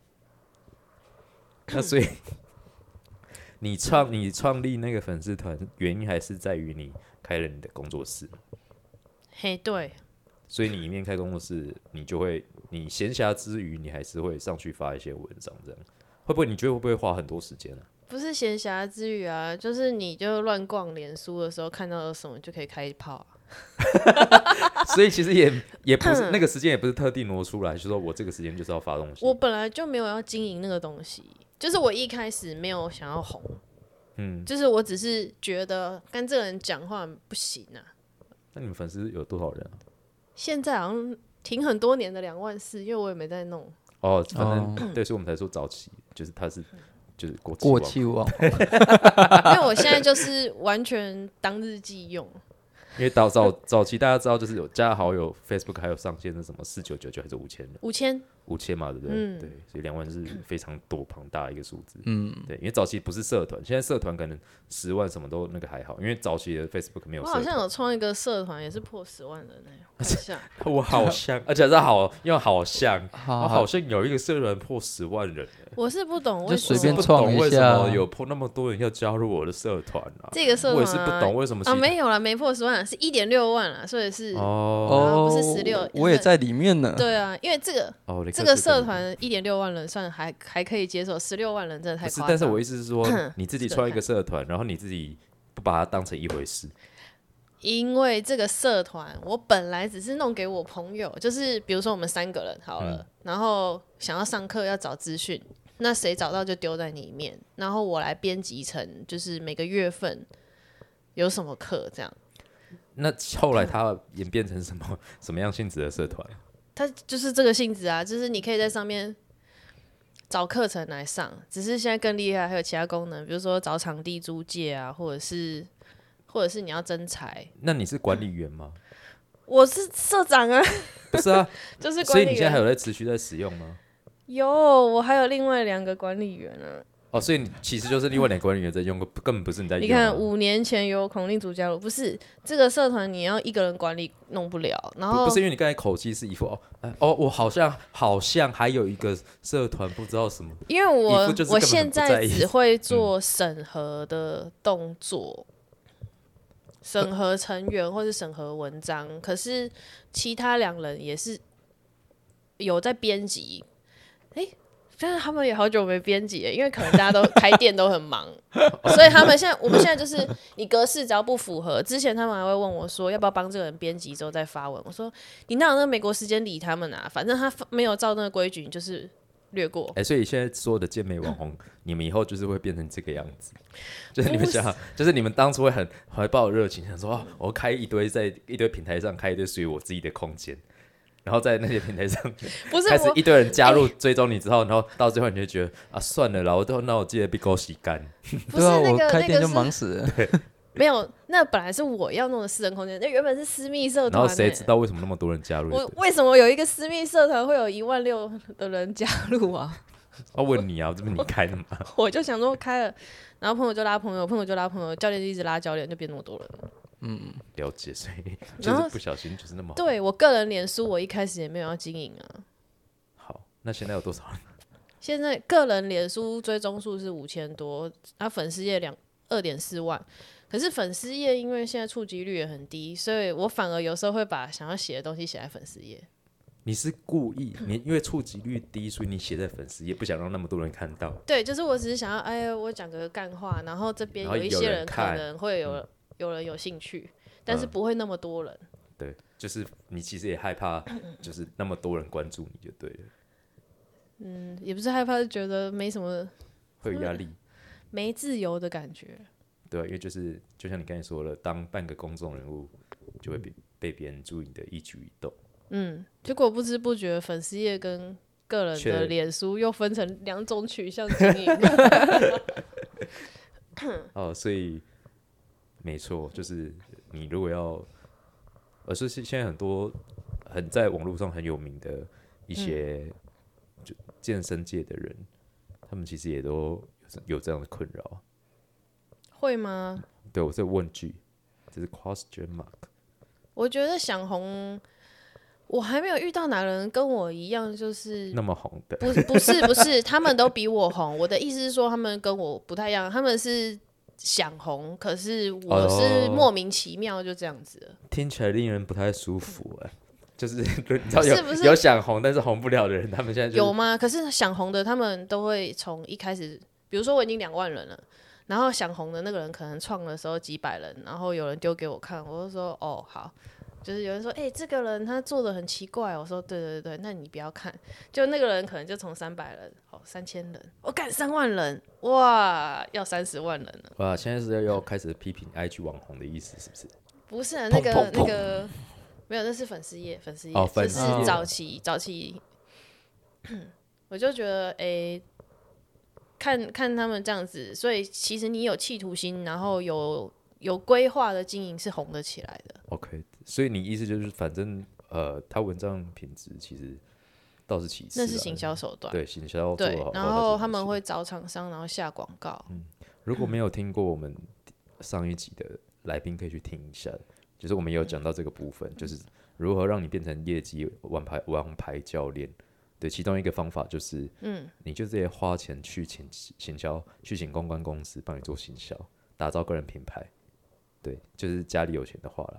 那所以你创你创立那个粉丝团，原因还是在于你开了你的工作室， 嘿，对， 所以你一面开工作室，你就会你闲暇之余，你还是会上去发一些文章，这样会不会？你觉得会不会花很多时间啊？ 不是闲暇之余啊，就是你就乱逛脸书的时候看到了什么就可以开炮啊。 所以其实也也不是那个时间，也不是特地挪出来，就说我这个时间就是要发东西。 我本来就没有要经营那个东西，就是我一开始没有想要红， 嗯， 就是我只是觉得跟这个人讲话不行啊。 那你们粉丝有多少人啊？ 现在好像停很多年的两万四，因为我也没在弄。 哦，反正、 哦对，所以我们才说早期，就是他是就是过期过王气网， 因为我现在就是完全当日记用。 因为早早早期大家知道，就是有加好友 Facebook 还有上线的什么四九九九还是五千的五千， 五千嘛，对不对？ 嗯对，所以两万是非常多庞大的一个数字。 嗯， 对，因为早期不是社团，现在社团可能十万什么都那个还好，因为早期的 Facebook 没有我好像社团。 有创一个社团，也是破十万人呢、看一下， 我好像，而且是好用好像， 好我好像有一个社团破十万人， 我是不懂就为什么随便不懂创一为什么下有破那么多人要加入我的社团啊？ 这个社团、啊、 我也是不懂为什么其啊， 他没有啦，没破十万， 啦，是一点六万啦，所以是哦， 不是十六， 我也在里面呢。 对啊，因为这个哦， 这个社团一点六万人算还还可以接受，十六万人真的太夸张。 但是我意思是说，你自己创一个社团，然后你自己不把它当成一回事。 因为这个社团，我本来只是弄给我朋友，就是比如说我们三个人好了，嗯、然后想要上课要找资讯，那谁找到就丢在里面，然后我来编辑成就是每个月份有什么课这样。 那后来它演变成什么什么样性质的社团？ 它就是这个性质啊，就是你可以在上面找课程来上，只是现在更厉害，还有其他功能，比如说找场地租借啊，或者是。或者是你要征才， 那你是管理员吗？ 我是社长啊， 不是啊， 就是管理员。 所以你现在还有在持续在使用吗？ 有，我还有另外两个管理员啊。 哦，所以你其实就是另外两个管理员在用，根本不是你在用、啊。 你看，五年前有孔令主加入，不是这个社团你要一个人管理弄不了。然后不, 不是因为你刚才口气是一副哦、哎、哦，我好像好像还有一个社团不知道什么， 因为我我现在只会做审核的动作。嗯审核成员或是审核文章，可是其他两人也是有在编辑，哎、欸，但是他们也好久没编辑了，因为可能大家都开店都很忙，所以他们现在我们现在就是你格式只要不符合，之前他们还会问我说要不要帮这个人编辑之后再发文，我说你哪有那个美国时间理他们啊，反正他没有照那个规矩，你就是略过。 哎、欸，所以现在所有的健美网红，你们以后就是会变成这个样子，就是你们想，就是你们当初会很怀抱热情，想说、哦、我开一堆在一堆平台上开一堆属于我自己的空间，然后在那些平台上开始一堆人加入追踪你之后，然后到最后你就觉得啊算了啦，我都那我记得被狗洗干。 对啊，我开店就忙死了。 没有，那本来是我要弄的私人空间，那原本是私密社团、欸。 然后谁知道为什么那么多人加入？ 我为什么有一个私密社团会有一万六的人加入啊？ 我问你啊，这不是你开的吗？ 我就想说开了，然后朋友就拉朋友，朋友就拉朋友，教练就一直拉教练，就变那么多人了。 嗯，了解，所以就是不小心就是那么好。 对我个人脸书，我一开始也没有要经营啊。 好，那现在有多少人？ 现在个人脸书追踪数是五千多，啊，粉丝页两二点四万。可是粉丝页因为现在触及率也很低，所以我反而有时候会把想要写的东西写在粉丝页。 你是故意，你因为触及率低，所以你写在粉丝页，不想让那么多人看到。 对，就是我只是想要，哎，我讲个干话，然后这边有一些人可能会有、嗯、有人有兴趣，但是不会那么多人。 嗯、对，就是你其实也害怕，就是那么多人关注你就对了。 嗯，也不是害怕，是觉得没什么， 会有压力， 没自由的感觉。 对、啊，因为就是就像你刚才说了，当半个公众人物，就会被被别人注意你的一举一动。 嗯，结果不知不觉粉丝页跟个人的脸书又分成两种取向经营。 哦，所以没错，就是你如果要，而是现在很多很在网络上很有名的一些就健身界的人，嗯、他们其实也都有这样的困扰。 会吗？ 对，我在问句，这是 question mark。 我觉得想红，我还没有遇到哪个人跟我一样，就是那么红的。 不，不是，不是，他们都比我红。我的意思是说，他们跟我不太一样，他们是想红，可是我是莫名其妙就这样子了。 听起来令人不太舒服哎、欸。就是你知道有是不是有想红但是红不了的人，他们现在、就是、 有吗？可是想红的，他们都会从一开始，比如说我已经两万人了。然后想红的那个人可能创的时候几百人，然后有人丢给我看，我就说哦好，就是有人说哎、欸、这个人他做的很奇怪，我说对对对，那你不要看，就那个人可能就从三百人哦三千人，我干三万人，哇要三十万人了， 哇现在是要开始批评 I G 网红的意思是不是？ 不是啊，那个砰砰砰那个没有，那是粉丝页粉丝页， 哦就是早期早期，我就觉得哎。欸看看他们这样子，所以其实你有企图心，然后有有规划的经营是红得起来的。 OK， 所以你意思就是，反正呃，他文章品质其实倒是其次， 那是行销手段， 对行销做得好。 然后他们会找厂商，然后下广告。 嗯，如果没有听过我们上一集的来宾，可以去听一下，就是我们也有讲到这个部分，嗯、就是如何让你变成业绩王牌王牌教练。对，其中一个方法就是，嗯，你就直接花钱去请行销，去请公关公司帮你做行销，打造个人品牌。对，就是家里有钱的话啦。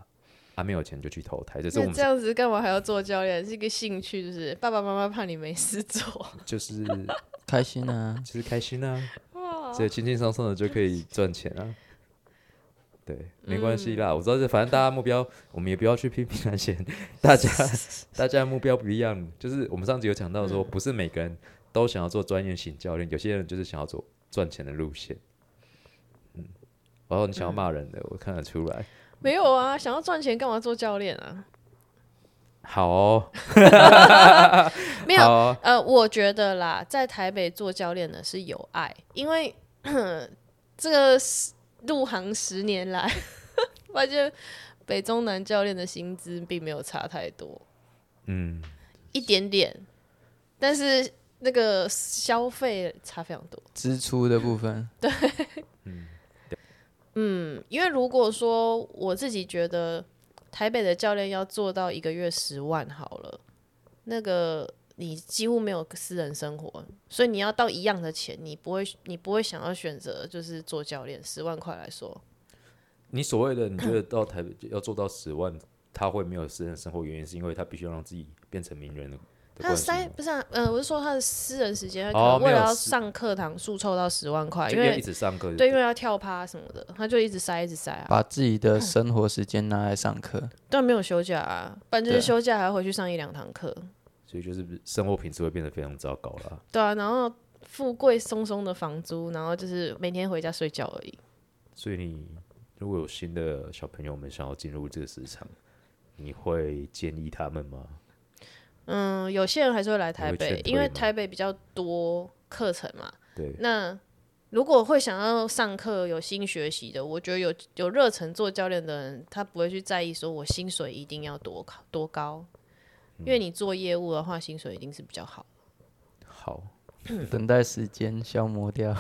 啊没有钱就去投胎，这是我们那这样子干嘛还要做教练？是一个兴趣，就是爸爸妈妈怕你没事做。 就是开心啊， 就是开心啊，所以轻轻松松的就可以赚钱啊。对，没关系啦，我知道这，反正大家目标，我们也不要去批评那些人，大家大家目标不一样，就是我们上集有讲到说，不是每个人都想要做专业型教练，有些人就是想要走赚钱的路线。嗯，然后你想要骂人的，我看得出来。 没有啊，想要赚钱干嘛做教练啊？ 好哦， 没有， 好哦呃，我觉得啦，在台北做教练的是有爱，因为这个入行十年来，发现北中南教练的薪资并没有差太多， 嗯， 一点点，但是那个消费差非常多。 支出的部分， 嗯，因为如果说我自己觉得台北的教练要做到一个月十万好了，那个你几乎没有私人生活，所以你要到一样的钱，你不会你不会想要选择就是做教练十万块来说。 你所谓的你觉得到台北要做到十万，他会没有私人生活，原因是因为他必须要让自己变成名人的。 他的塞不是啊，呃，我是说他的私人时间，他可哦能为了要没有私上课堂数凑到十万块，因为就要一直上课就对，因为要跳趴什么的，他就一直塞一直塞啊， 把自己的生活时间拿来上课， 但没有休假啊，不然就是对休假还要回去上一两堂课， 所以就是生活品质会变得非常糟糕啦。 对啊，然后富贵松松的房租，然后就是每天回家睡觉而已。 所以你如果有新的小朋友们想要进入这个市场，你会建议他们吗？ 嗯，有些人还是会来台北， 你会劝退因为吗台北比较多课程嘛。 对， 那如果会想要上课、有新学习的，我觉得有有热忱做教练的人，他不会去在意说我薪水一定要多高多高，因为你做业务的话，薪水一定是比较好。 好， 等待时间消磨掉。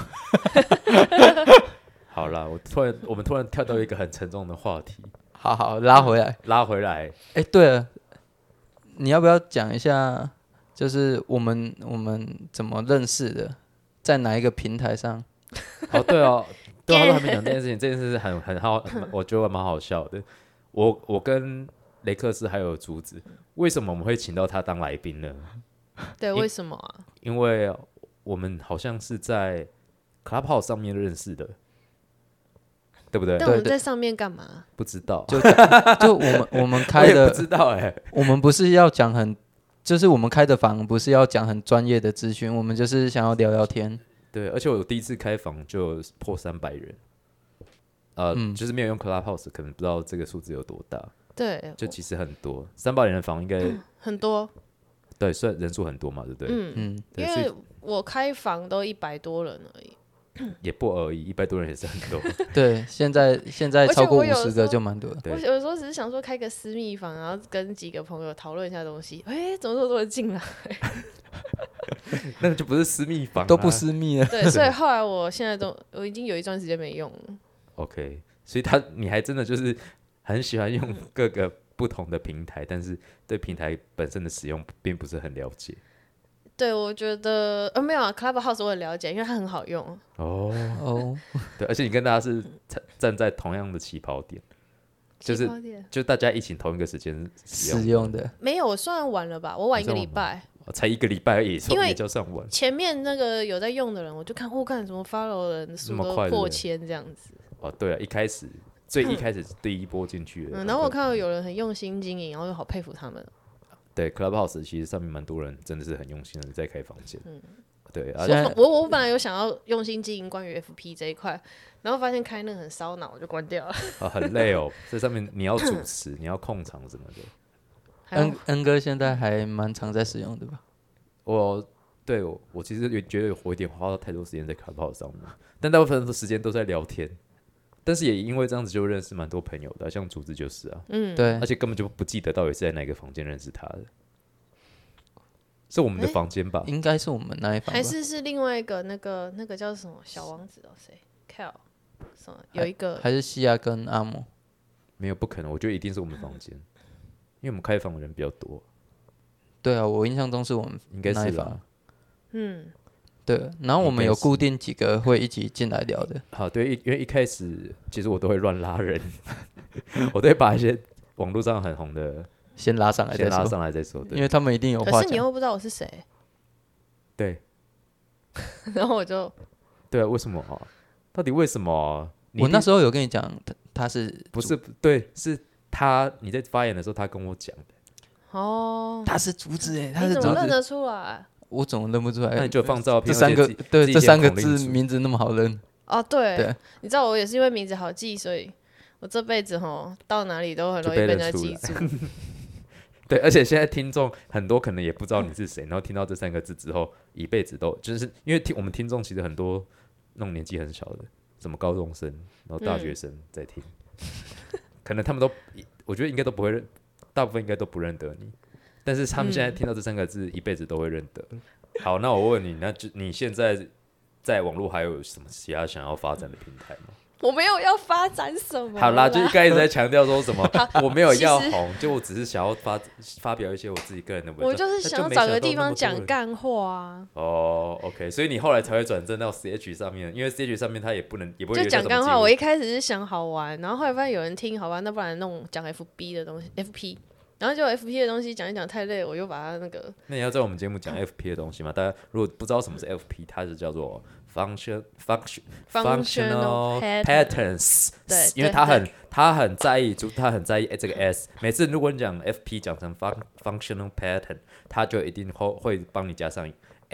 好啦，我突然我们突然跳到一个很沉重的话题， 好好拉回来。 拉回来。 哎、对了，你要不要讲一下，就是我们我们怎么认识的，在哪一个平台上？ 哦，对哦，对啊，都还没讲这件事情，这件事是很很好，我觉得蛮好笑的。我我跟雷克斯还有竹子，为什么我们会请到他当来宾呢？ 对，为什么啊？ 因为我们好像是在 Clubhouse 上面认识的，对不对？ 但我们在上面干嘛？ 不知道， 就就我们我们我开的也不，知道哎、 我们不是要讲很，就是我们开的房不是要讲很专业的资讯，我们就是想要聊聊天。 对，而且我第一次开房就破三百人，呃， 嗯就是没有用 Clubhouse，可能不知道这个数字有多大， 对， 就其实很多，三百人的房应该、 很多。 对，虽然人数很多嘛，对不对？ 嗯， 嗯， 对，所以因为我开房都一百多人而已。 也不而已，一百多人也是很多。 对，现在现在而且超过五我有时候十个就蛮多的。 对我有时候只是想说开个私密房，然后跟几个朋友讨论一下东西。哎、怎么这么多人进来？ 那个就不是私密房、啊， 都不私密了。 对，所以后来我现在都我已经有一段时间没用了。 OK，所以他你还真的就是很喜欢用各个不同的平台，但是对平台本身的使用并不是很了解。 对，我觉得呃没有啊，Clubhouse 我很了解，因为它很好用。 哦， 哦， 对，而且你跟大家是站站在同样的起跑点，就是起跑点就大家一起同一个时间使用使用的没有，我算晚了吧？我晚一个你算礼拜。 哦才一个礼拜而已， 因为也叫上晚。 前面那个有在用的人，我就看，我、哦、看什么 follow 的人那数么快对不对都破千这样子。 哦，对啊，一开始最一开始第一波进去的， 嗯，然后我看到有人很用心经营，然后就好佩服他们。 对 Clubhouse 其实上面蛮多人真的是很用心的在开房间。嗯，对啊， 现在我我本来有想要用心经营关于 F P 这一块，然后发现开那个很烧脑，我就关掉了。 啊很累哦，这上面你要主持，你要控场什么的。 还有恩恩哥现在还蛮常在使用的吧？ 我对我我其实也觉得我有点花到太多时间在 Clubhouse 上面，但大部分的时间都在聊天。但是也因为这样子就认识蛮多朋友的啊、像竹子就是啊， 嗯， 对而，且根本就不记得到底是在哪个房间认识他的，是我们的诶房间吧？ 应该是我们那一房吧还是是另外一个那个那个叫什么小王子哦，谁 Cal 什么有一个还是西亚跟阿莫？ 没有，不可能，我觉得一定是我们房间，因为我们开房的人比较多， 对啊，我印象中是我们应该那一房是啦。 嗯， 对，然后我们应该是有固定几个会一起进来聊的。 好，对，因为一开始其实我都会乱拉人，我都会把一些我网络上很红的， 先拉上来再先拉说， 上来再说。对因为他们一定有可话讲。 是你又不知道我是谁， 对然后我就对啊，为什么啊？到底为什么啊？你我那时候有跟你讲，他他是不是对，是他你在发言的时候，他跟我讲的。 哦， 他是竹子哎，他是竹子， 你怎么认得出来？ 我怎么认不出来？ 那你就放照片， 这三个而且自己对这自己三个字填孔令组名字那么好认， 哦，对， 对你知道我也是因为名字好记，所以我这辈子吼到哪里都很容易就背被人家得出来记住。 对，而且现在听众很多可能也不知道你是谁，然后听到这三个字之后，一辈子都就是因为听我们听众其实很多那种年纪很小的，什么高中生，然后大学生在听，可能他们都我觉得应该都不会认，大部分应该都不认得你，但是他们现在听到这三个字，一辈子都会认得。好，那我问你，那就你现在在网络还有什么其他想要发展的平台吗？ 我没有要发展什么。 好啦，就一开始在强调说什么，我没有要其实红，就我只是想要发发表一些我自己个人的文章。 我就是那想要找个没到那么多地方讲人干话啊， 哦、o k 所以你后来才会转正到 C H 上面，因为 C H 上面它也不能也不会就留下讲干话。 什么记录我一开始是想好玩，然后后来发现有人听，好玩，那不然弄讲 F B 的东西，F P，然后就 F P 的东西讲一讲太累，我又把它那个那你要在我们节目讲 F P 的东西吗？大家如果不知道什么是 F P， 它是叫做 function function Functional pattern patterns， 对因为他对很他很在意，就他很在意这个 S。每次如果你讲 F P 讲成 fun functional pattern， 他就一定会会帮你加上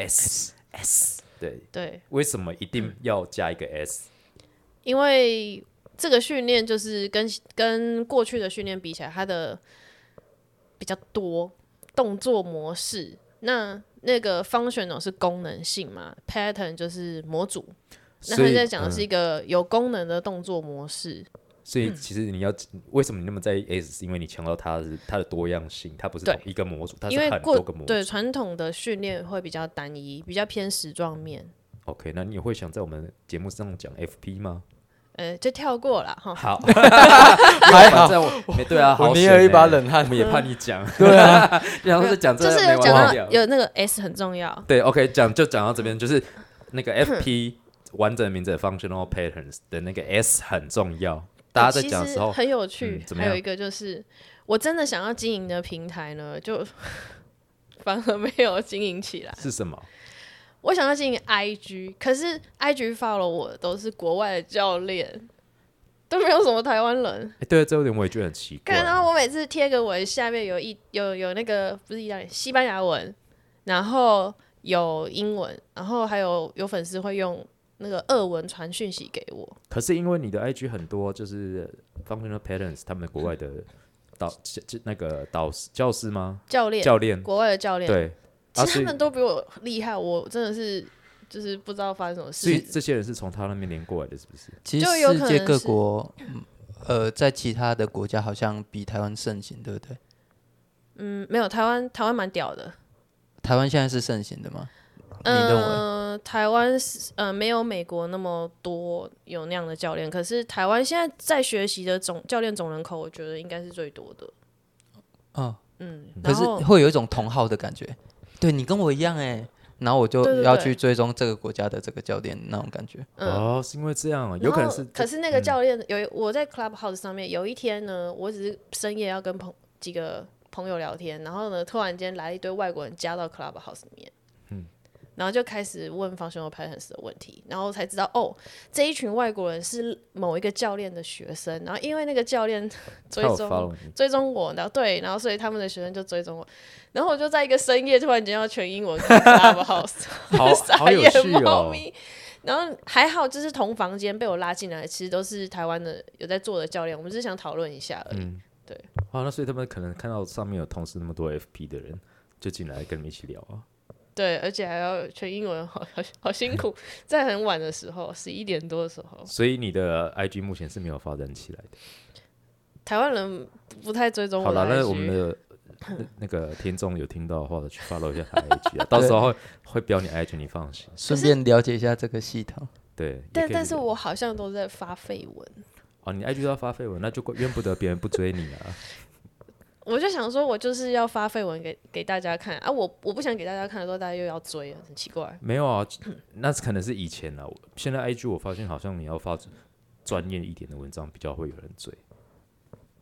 S S。对， 对， 为什么一定要加一个 S？ 因为这个训练就是跟跟过去的训练比起来，它的比较多动作模式。那那个 functional 是功能性嘛 ，pattern 就是模组。那他所以在讲的是嗯一个有功能的动作模式。 所以其实你要为什么你那么在意 S？ 是因为你强调它是它的多样性，它不是对同一个模组，它是因为过很多个模组。 对传统的训练会比较单一，比较偏时状面， OK， 那你也会想在我们节目上讲 F P 吗？ 呃，就跳过了哈。 好， 还好反正我没对啊，好我捏了一险欸把冷汗我们也怕你讲， 对啊， 然后就讲这就是个没有讲到完没了。 有那个 S 很重要， 对 ，OK， 讲就讲到这边，就是那个 F P 完整的名字的 Functional Patterns 的那个 S 很重要。大家在讲的时候其实，很有趣嗯。怎么样还有一个就是，我真的想要经营的平台呢，就反而没有经营起来。 是什么？ 我想要经营 I G， 可是 I G follow 我的都是国外的教练，都没有什么台湾人。 哎，对，这有点我也觉得很奇怪。 看到我每次贴个文，下面有一有有那个不是意大利西班牙文，然后有英文，然后还有有粉丝会用那个俄文传讯息给我。 可是因为你的 I G 很多就是 Functional Patterns， 他们国外的导那个导师教师吗？ 教练， 教练， 国外的教练， 对， 其实他啊所以们都比我厉害，我真的是就是不知道发生什么所以事。 这些人是从他那边连过来的，是不是？ 其实就有可能世界各是国，嗯呃，在其他的国家好像比台湾盛行，对不对？ 嗯，没有台湾，台湾蛮屌的。 台湾现在是盛行的吗？你认为？ 呃，台湾是呃没有美国那么多有那样的教练，可是台湾现在在学习的总教练总人口，我觉得应该是最多的。 嗯， 嗯， 可是然后会有一种同好的感觉。对你跟我一样哎，然后我就对对对要去追踪这个国家的这个教练那种感觉。 嗯哦，是因为这样啊，有可能是然后。可是那个教练有我在 Clubhouse 上面有一天呢，我只是深夜要跟朋几个朋友聊天，然后呢，突然间来一堆外国人加到 Clubhouse 里面，然后就开始问 Functional Patterns 的问题，然后才知道哦，这一群外国人是某一个教练的学生，然后因为那个教练追他有踪 follow 你追踪我，然后对，然后所以他们的学生就追踪我，然后我就在一个深夜突然间要全英文看 Clubhouse， 好傻好有眼趣哦。 猫咪。然后还好，就是同房间被我拉进来，其实都是台湾的有在做的教练，我们只是想讨论一下而已。 嗯， 对。 好，那所以他们可能看到上面有同时那么多 F P 的人，就进来跟你们一起聊啊。 对，而且还要全英文，好好好辛苦，在很晚的时候，十一点多的时候， 所以你的 I G 目前是没有发展起来的。 台湾人不太追踪好我的了， I G。 那我们的那那个听众有听到的话，去 follow 一下他的 I G 啊，到时候会会标你 I G， 你放心。 顺便了解一下这个系统。 对，也但可以聊但是我好像都在发绯闻， 哦，你 I G 都要发绯闻，那就怪怨不得别人不追你啊。 我就想说，我就是要发绯闻给给大家看啊！我我不想给大家看的时候，大家又要追了，很奇怪。 没有啊，那可能是以前啊。现在 I G 我发现好像你要发专业一点的文章，比较会有人追。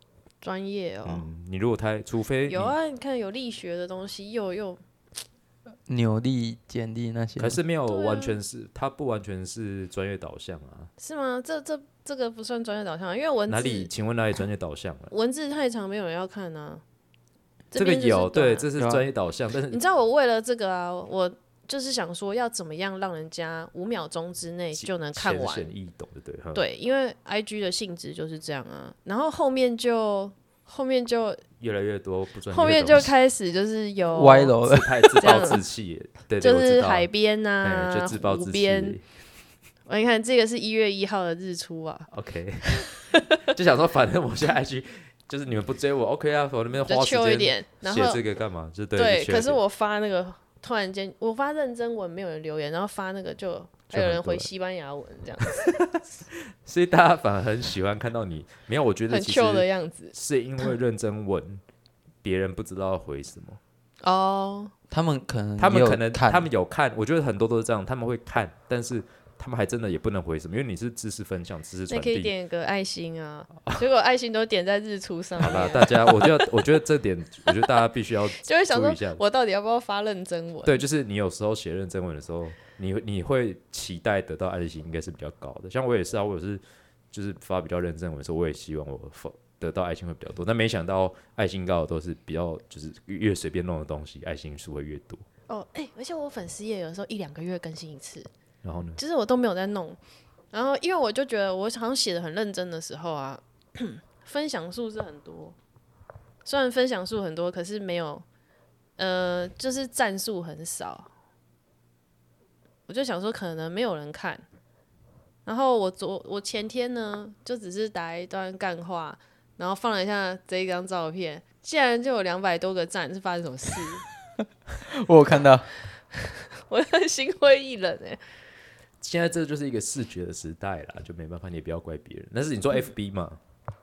专业哦。 嗯，你如果太，除非有啊，你看有力学的东西，又又扭力、剪力那些， 可是没有对啊完全是，它不完全是专业导向啊。 是吗？这这这个不算专业导向，因为文哪里？ 字请问哪里专业导向了？ 文字太长，没有人要看啊。 这个边就是有，对， 短这是有啊专业导向，但是你知道我为了这个啊，我就是想说要怎么样让人家五秒钟之内就能看完。 浅显易懂的，对，哈对，因为 I G 的性质就是这样啊。然后后面就后面就越来越多不专业的东西， 后面就开始就是有歪楼了。 太自暴这样自弃，对，对就我知道是海边呐、 哎就自暴湖自边弃。 我你看这个是一月一号的日出啊， OK， 就想说，反正我现在 I G 就是你们不追我 ，OK 啊，我那边就花时 chill 一间点。然写后这个干嘛？就对， 对， 就 chill 一点可是我发那个突然间我发认真文没有人留言，然后发那个就还有人就很多人回西班牙文这样子， 所以大家反而很喜欢看到你。没有，我觉得很其 chill 的实样子。 是因为认真文，别人不知道要回什么。 哦， 他们可能也有他们可能看他们有看，我觉得很多都是这样，他们会看，但是他们还真的也不能回什么，因为你是知识分享、知识那可以传递。 点个爱心啊，结果爱心都点在日出上好啦， 面， 大家，我觉得我觉得这点，我觉得大家必须要就会想注意一下说，我到底要不要发认真文？ 对，就是你有时候写认真文的时候，你你会期待得到爱心应该是比较高的。像我也是啊，我也是就是发比较认真文的时候，我也希望我发得到爱心会比较多，但没想到爱心高的都是比较就是越随便弄的东西，爱心数会越多。 哦，哎、而且我粉丝页有时候一两个月更新一次， 然后呢， 就是我都没有在弄。然后因为我就觉得我好像写的很认真的时候啊，分享数是很多，虽然分享数很多，可是没有，呃，就是赞数很少。我就想说可能没有人看。然后我昨我前天呢，就只是打一段干话，然后放了一下这一张照片，竟然就有两百多个赞，是发生什么事？ 我有看到， 我很心灰意冷哎、 现在这就是一个视觉的时代啦，就没办法，你也不要怪别人。但是你说 F B 嘛，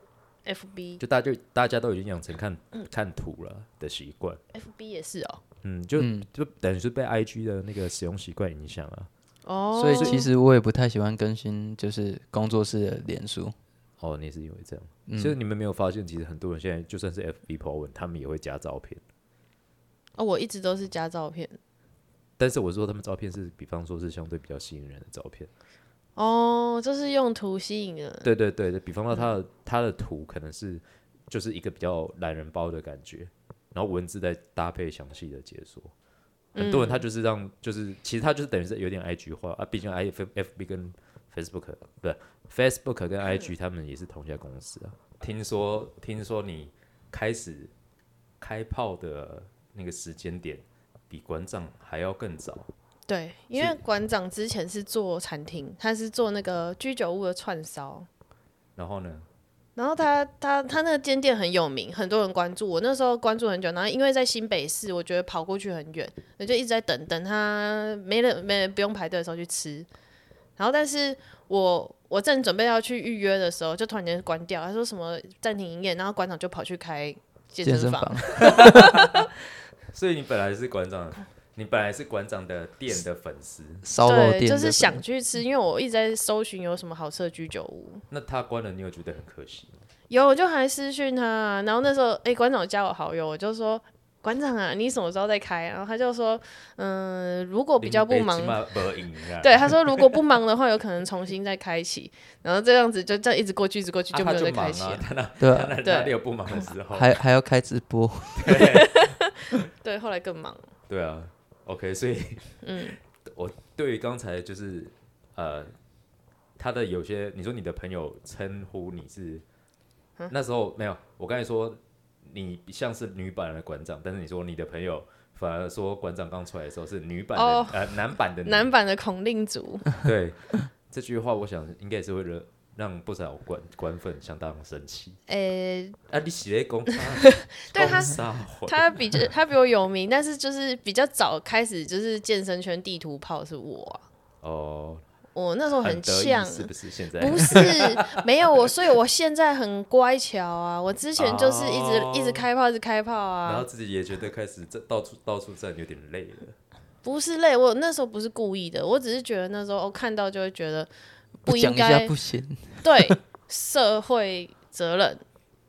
F B 就大家就大家都已经养成看看图了的习惯， F B 也是哦。 嗯，就、 嗯就等于是被 I G 的那个使用习惯影响啊。 哦， 所以其实我也不太喜欢更新，就是工作室的脸书。 哦，你也是因为这样， 嗯所以你们没有发现，其实很多人现在就算是 F B po 文，他们也会加照片。 哦，我一直都是加照片。 但是我说他们照片是，比方说是相对比较吸引人的照片。 哦，就是用图吸引人。 对对对对，比方说他的、他的图可能是就是一个比较懒人包的感觉，然后文字再搭配详细的解说。很多人他就是让，就是其实他就是等于是有点 I G 化啊，毕竟 F F B 跟 Facebook 不是 Facebook 跟 I G 他们也是同一家公司啊。听说听说你开始开炮的那个时间点比馆长还要更早。 对，因为馆长之前是做餐厅，他是做那个居酒屋的串烧。 然后呢？ 然后他他他那个间店很有名，很多人关注。我那时候关注很久，然后因为在新北市，我觉得跑过去很远，我就一直在等等他没人没人不用排队的时候去吃。然后但是我我正准备要去预约的时候，就突然间关掉，他说什么暂停营业，然后馆长就跑去开健身房。 所以你本来是馆长，你本来是馆长的店的粉丝， 烧肉对， 店的就是想去吃，因为我一直在搜寻有什么好吃的居酒屋。 那他关了，你有觉得很可惜吗？ 有，我就还私讯他，然后那时候，哎、馆长加我好友，我就说，馆长啊，你什么时候再开？然后他就说，嗯，如果比较不忙，对，他说如果不忙的话，有可能重新再开启。然后这样子就这样一直过去，一直过去，就没有再开启了。 啊、他那对啊他哪对哪里有不忙的时候？ 还还要开直播。 对，后来更忙。 对啊 ，OK， 所以， 嗯， 我对于刚才就是呃，他的有些，你说你的朋友称呼你是， 嗯、 那时候没有，我刚才说你像是女版的馆长，但是你说你的朋友反而说馆长刚出来的时候是女版的， 哦、 呃，男版的女， 男版的孔令祖。 对，这句话我想应该也是会惹让不少官官粉相当生气。 诶、 啊，你是在讲对他他他比较他比我有名，但是就是比较早开始就是健身圈地图炮是我啊。 哦， 我那时候很得意呛， 是不是？现在不是没有我，所以我现在很乖巧啊。我之前就是一直、 哦、 一直开炮，一直开炮啊。 然后自己也觉得开始这到处到处站有点累了。 不是累，我那时候不是故意的，我只是觉得那时候我、哦、看到就会觉得不应讲一该下不行。 对社会责任，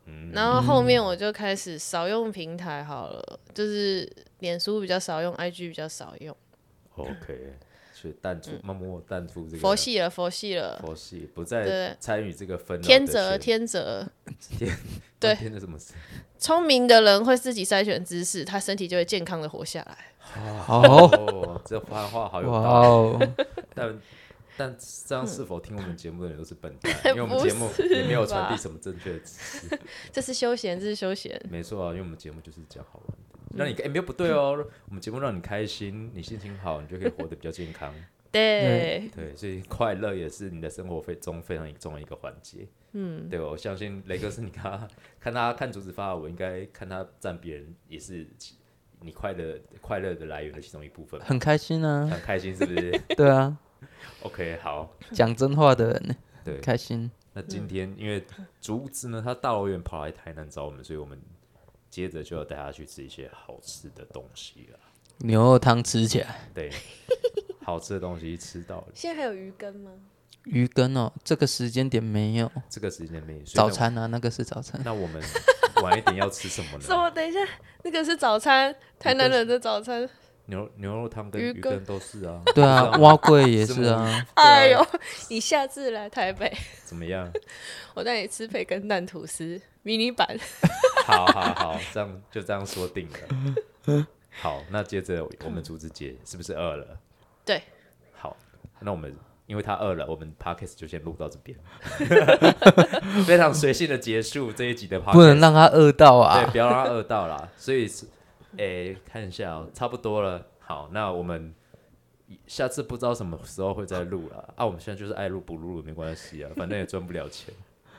嗯， 然后后面我就开始少用平台好了，就是脸书比较少用 ，I G 比较少用。 OK， 所以淡出，默默淡出这个佛系了，佛系了， 佛系，不再对参与这个纷扰的天择线天择， 天对天的什么事？ 聪明的人会自己筛选知识，他身体就会健康的活下来。 哦， 哦，这番话好有哇道理。 哦， 但但这样是否听我们节目的人都是笨蛋？ 嗯因为我们节目不是也没有传递吧什么正确的知识。 这是休闲，这是休闲。 没错啊，因为我们节目就是讲好玩的，让你哎没有不对哦，我们节目让你开心，你心情好，你就可以活得比较健康。 对， 对，所以快乐也是你的生活非中非常重要的一个环节。嗯，对，我相信雷哥是你看他看他看竹子发的，我应该看他赞别人也是你快乐快乐的来源的其中一部分吧。 很开心啊， 很开心是不是对啊， ？OK， 好， 讲真话的人对， 开心。 那今天因为竹子呢，他大老远跑来台南找我们，所以我们接着就要带他去吃一些好吃的东西了。 牛肉汤吃起来， 对，好吃的东西吃到了， 现在还有鱼羹吗？ 鱼羹哦，这个时间点没有。 这个时间没所以早餐啊，那个是早餐。 那我们晚一点要吃什么呢？ 什么？等一下，那个是早餐，台南人的早餐。 牛牛肉汤跟鱼羹鱼羹都是啊。 对啊，蛙桂也是啊。 哎呦，你下次来台北， 怎么样？ 我带你吃培根蛋吐司迷你版。 好好好，这样就这样说定了。好，那接着我们竹子姐是不是饿了？ 对， 好，那我们因为她饿了，我们 podcast 就先录到这边，非常随性的结束这一集的 podcast， 不能让他饿到对， 啊。 不要让他饿到啦。所以，诶、看一下哦、差不多了。好，那我们下次不知道什么时候会再录了啊。我们现在就是爱录不录没关系啊，反正也赚不了钱。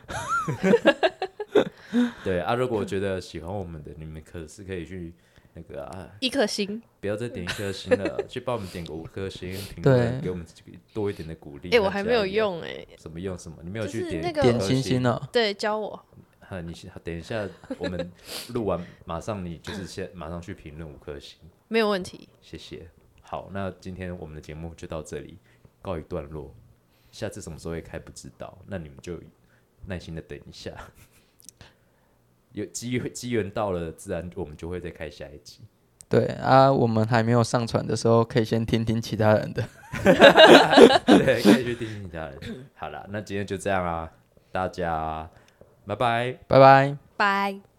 对啊，如果觉得喜欢我们的，你们可是可以去那个啊， 一颗星。 不要再点一颗星了，去帮我们点个五颗星评论， 对给我们多一点的鼓励。 哎、我还没有加油。 用哎、 什么用什么？你没有去点就是那个点星星哦， 对，教我。 哈，你先等一下，我们录完马上你就是先马上去评论五颗星， 没有问题。 谢谢。好，那今天我们的节目就到这里告一段落，下次什么时候会开不知道，那你们就耐心的等一下，有机会机缘到了，自然我们就会再开下一集。 对啊，我们还没有上传的时候，可以先听听其他人的。 对，可以去听听其他人。好了，那今天就这样啦，大家拜拜。 拜拜。 拜。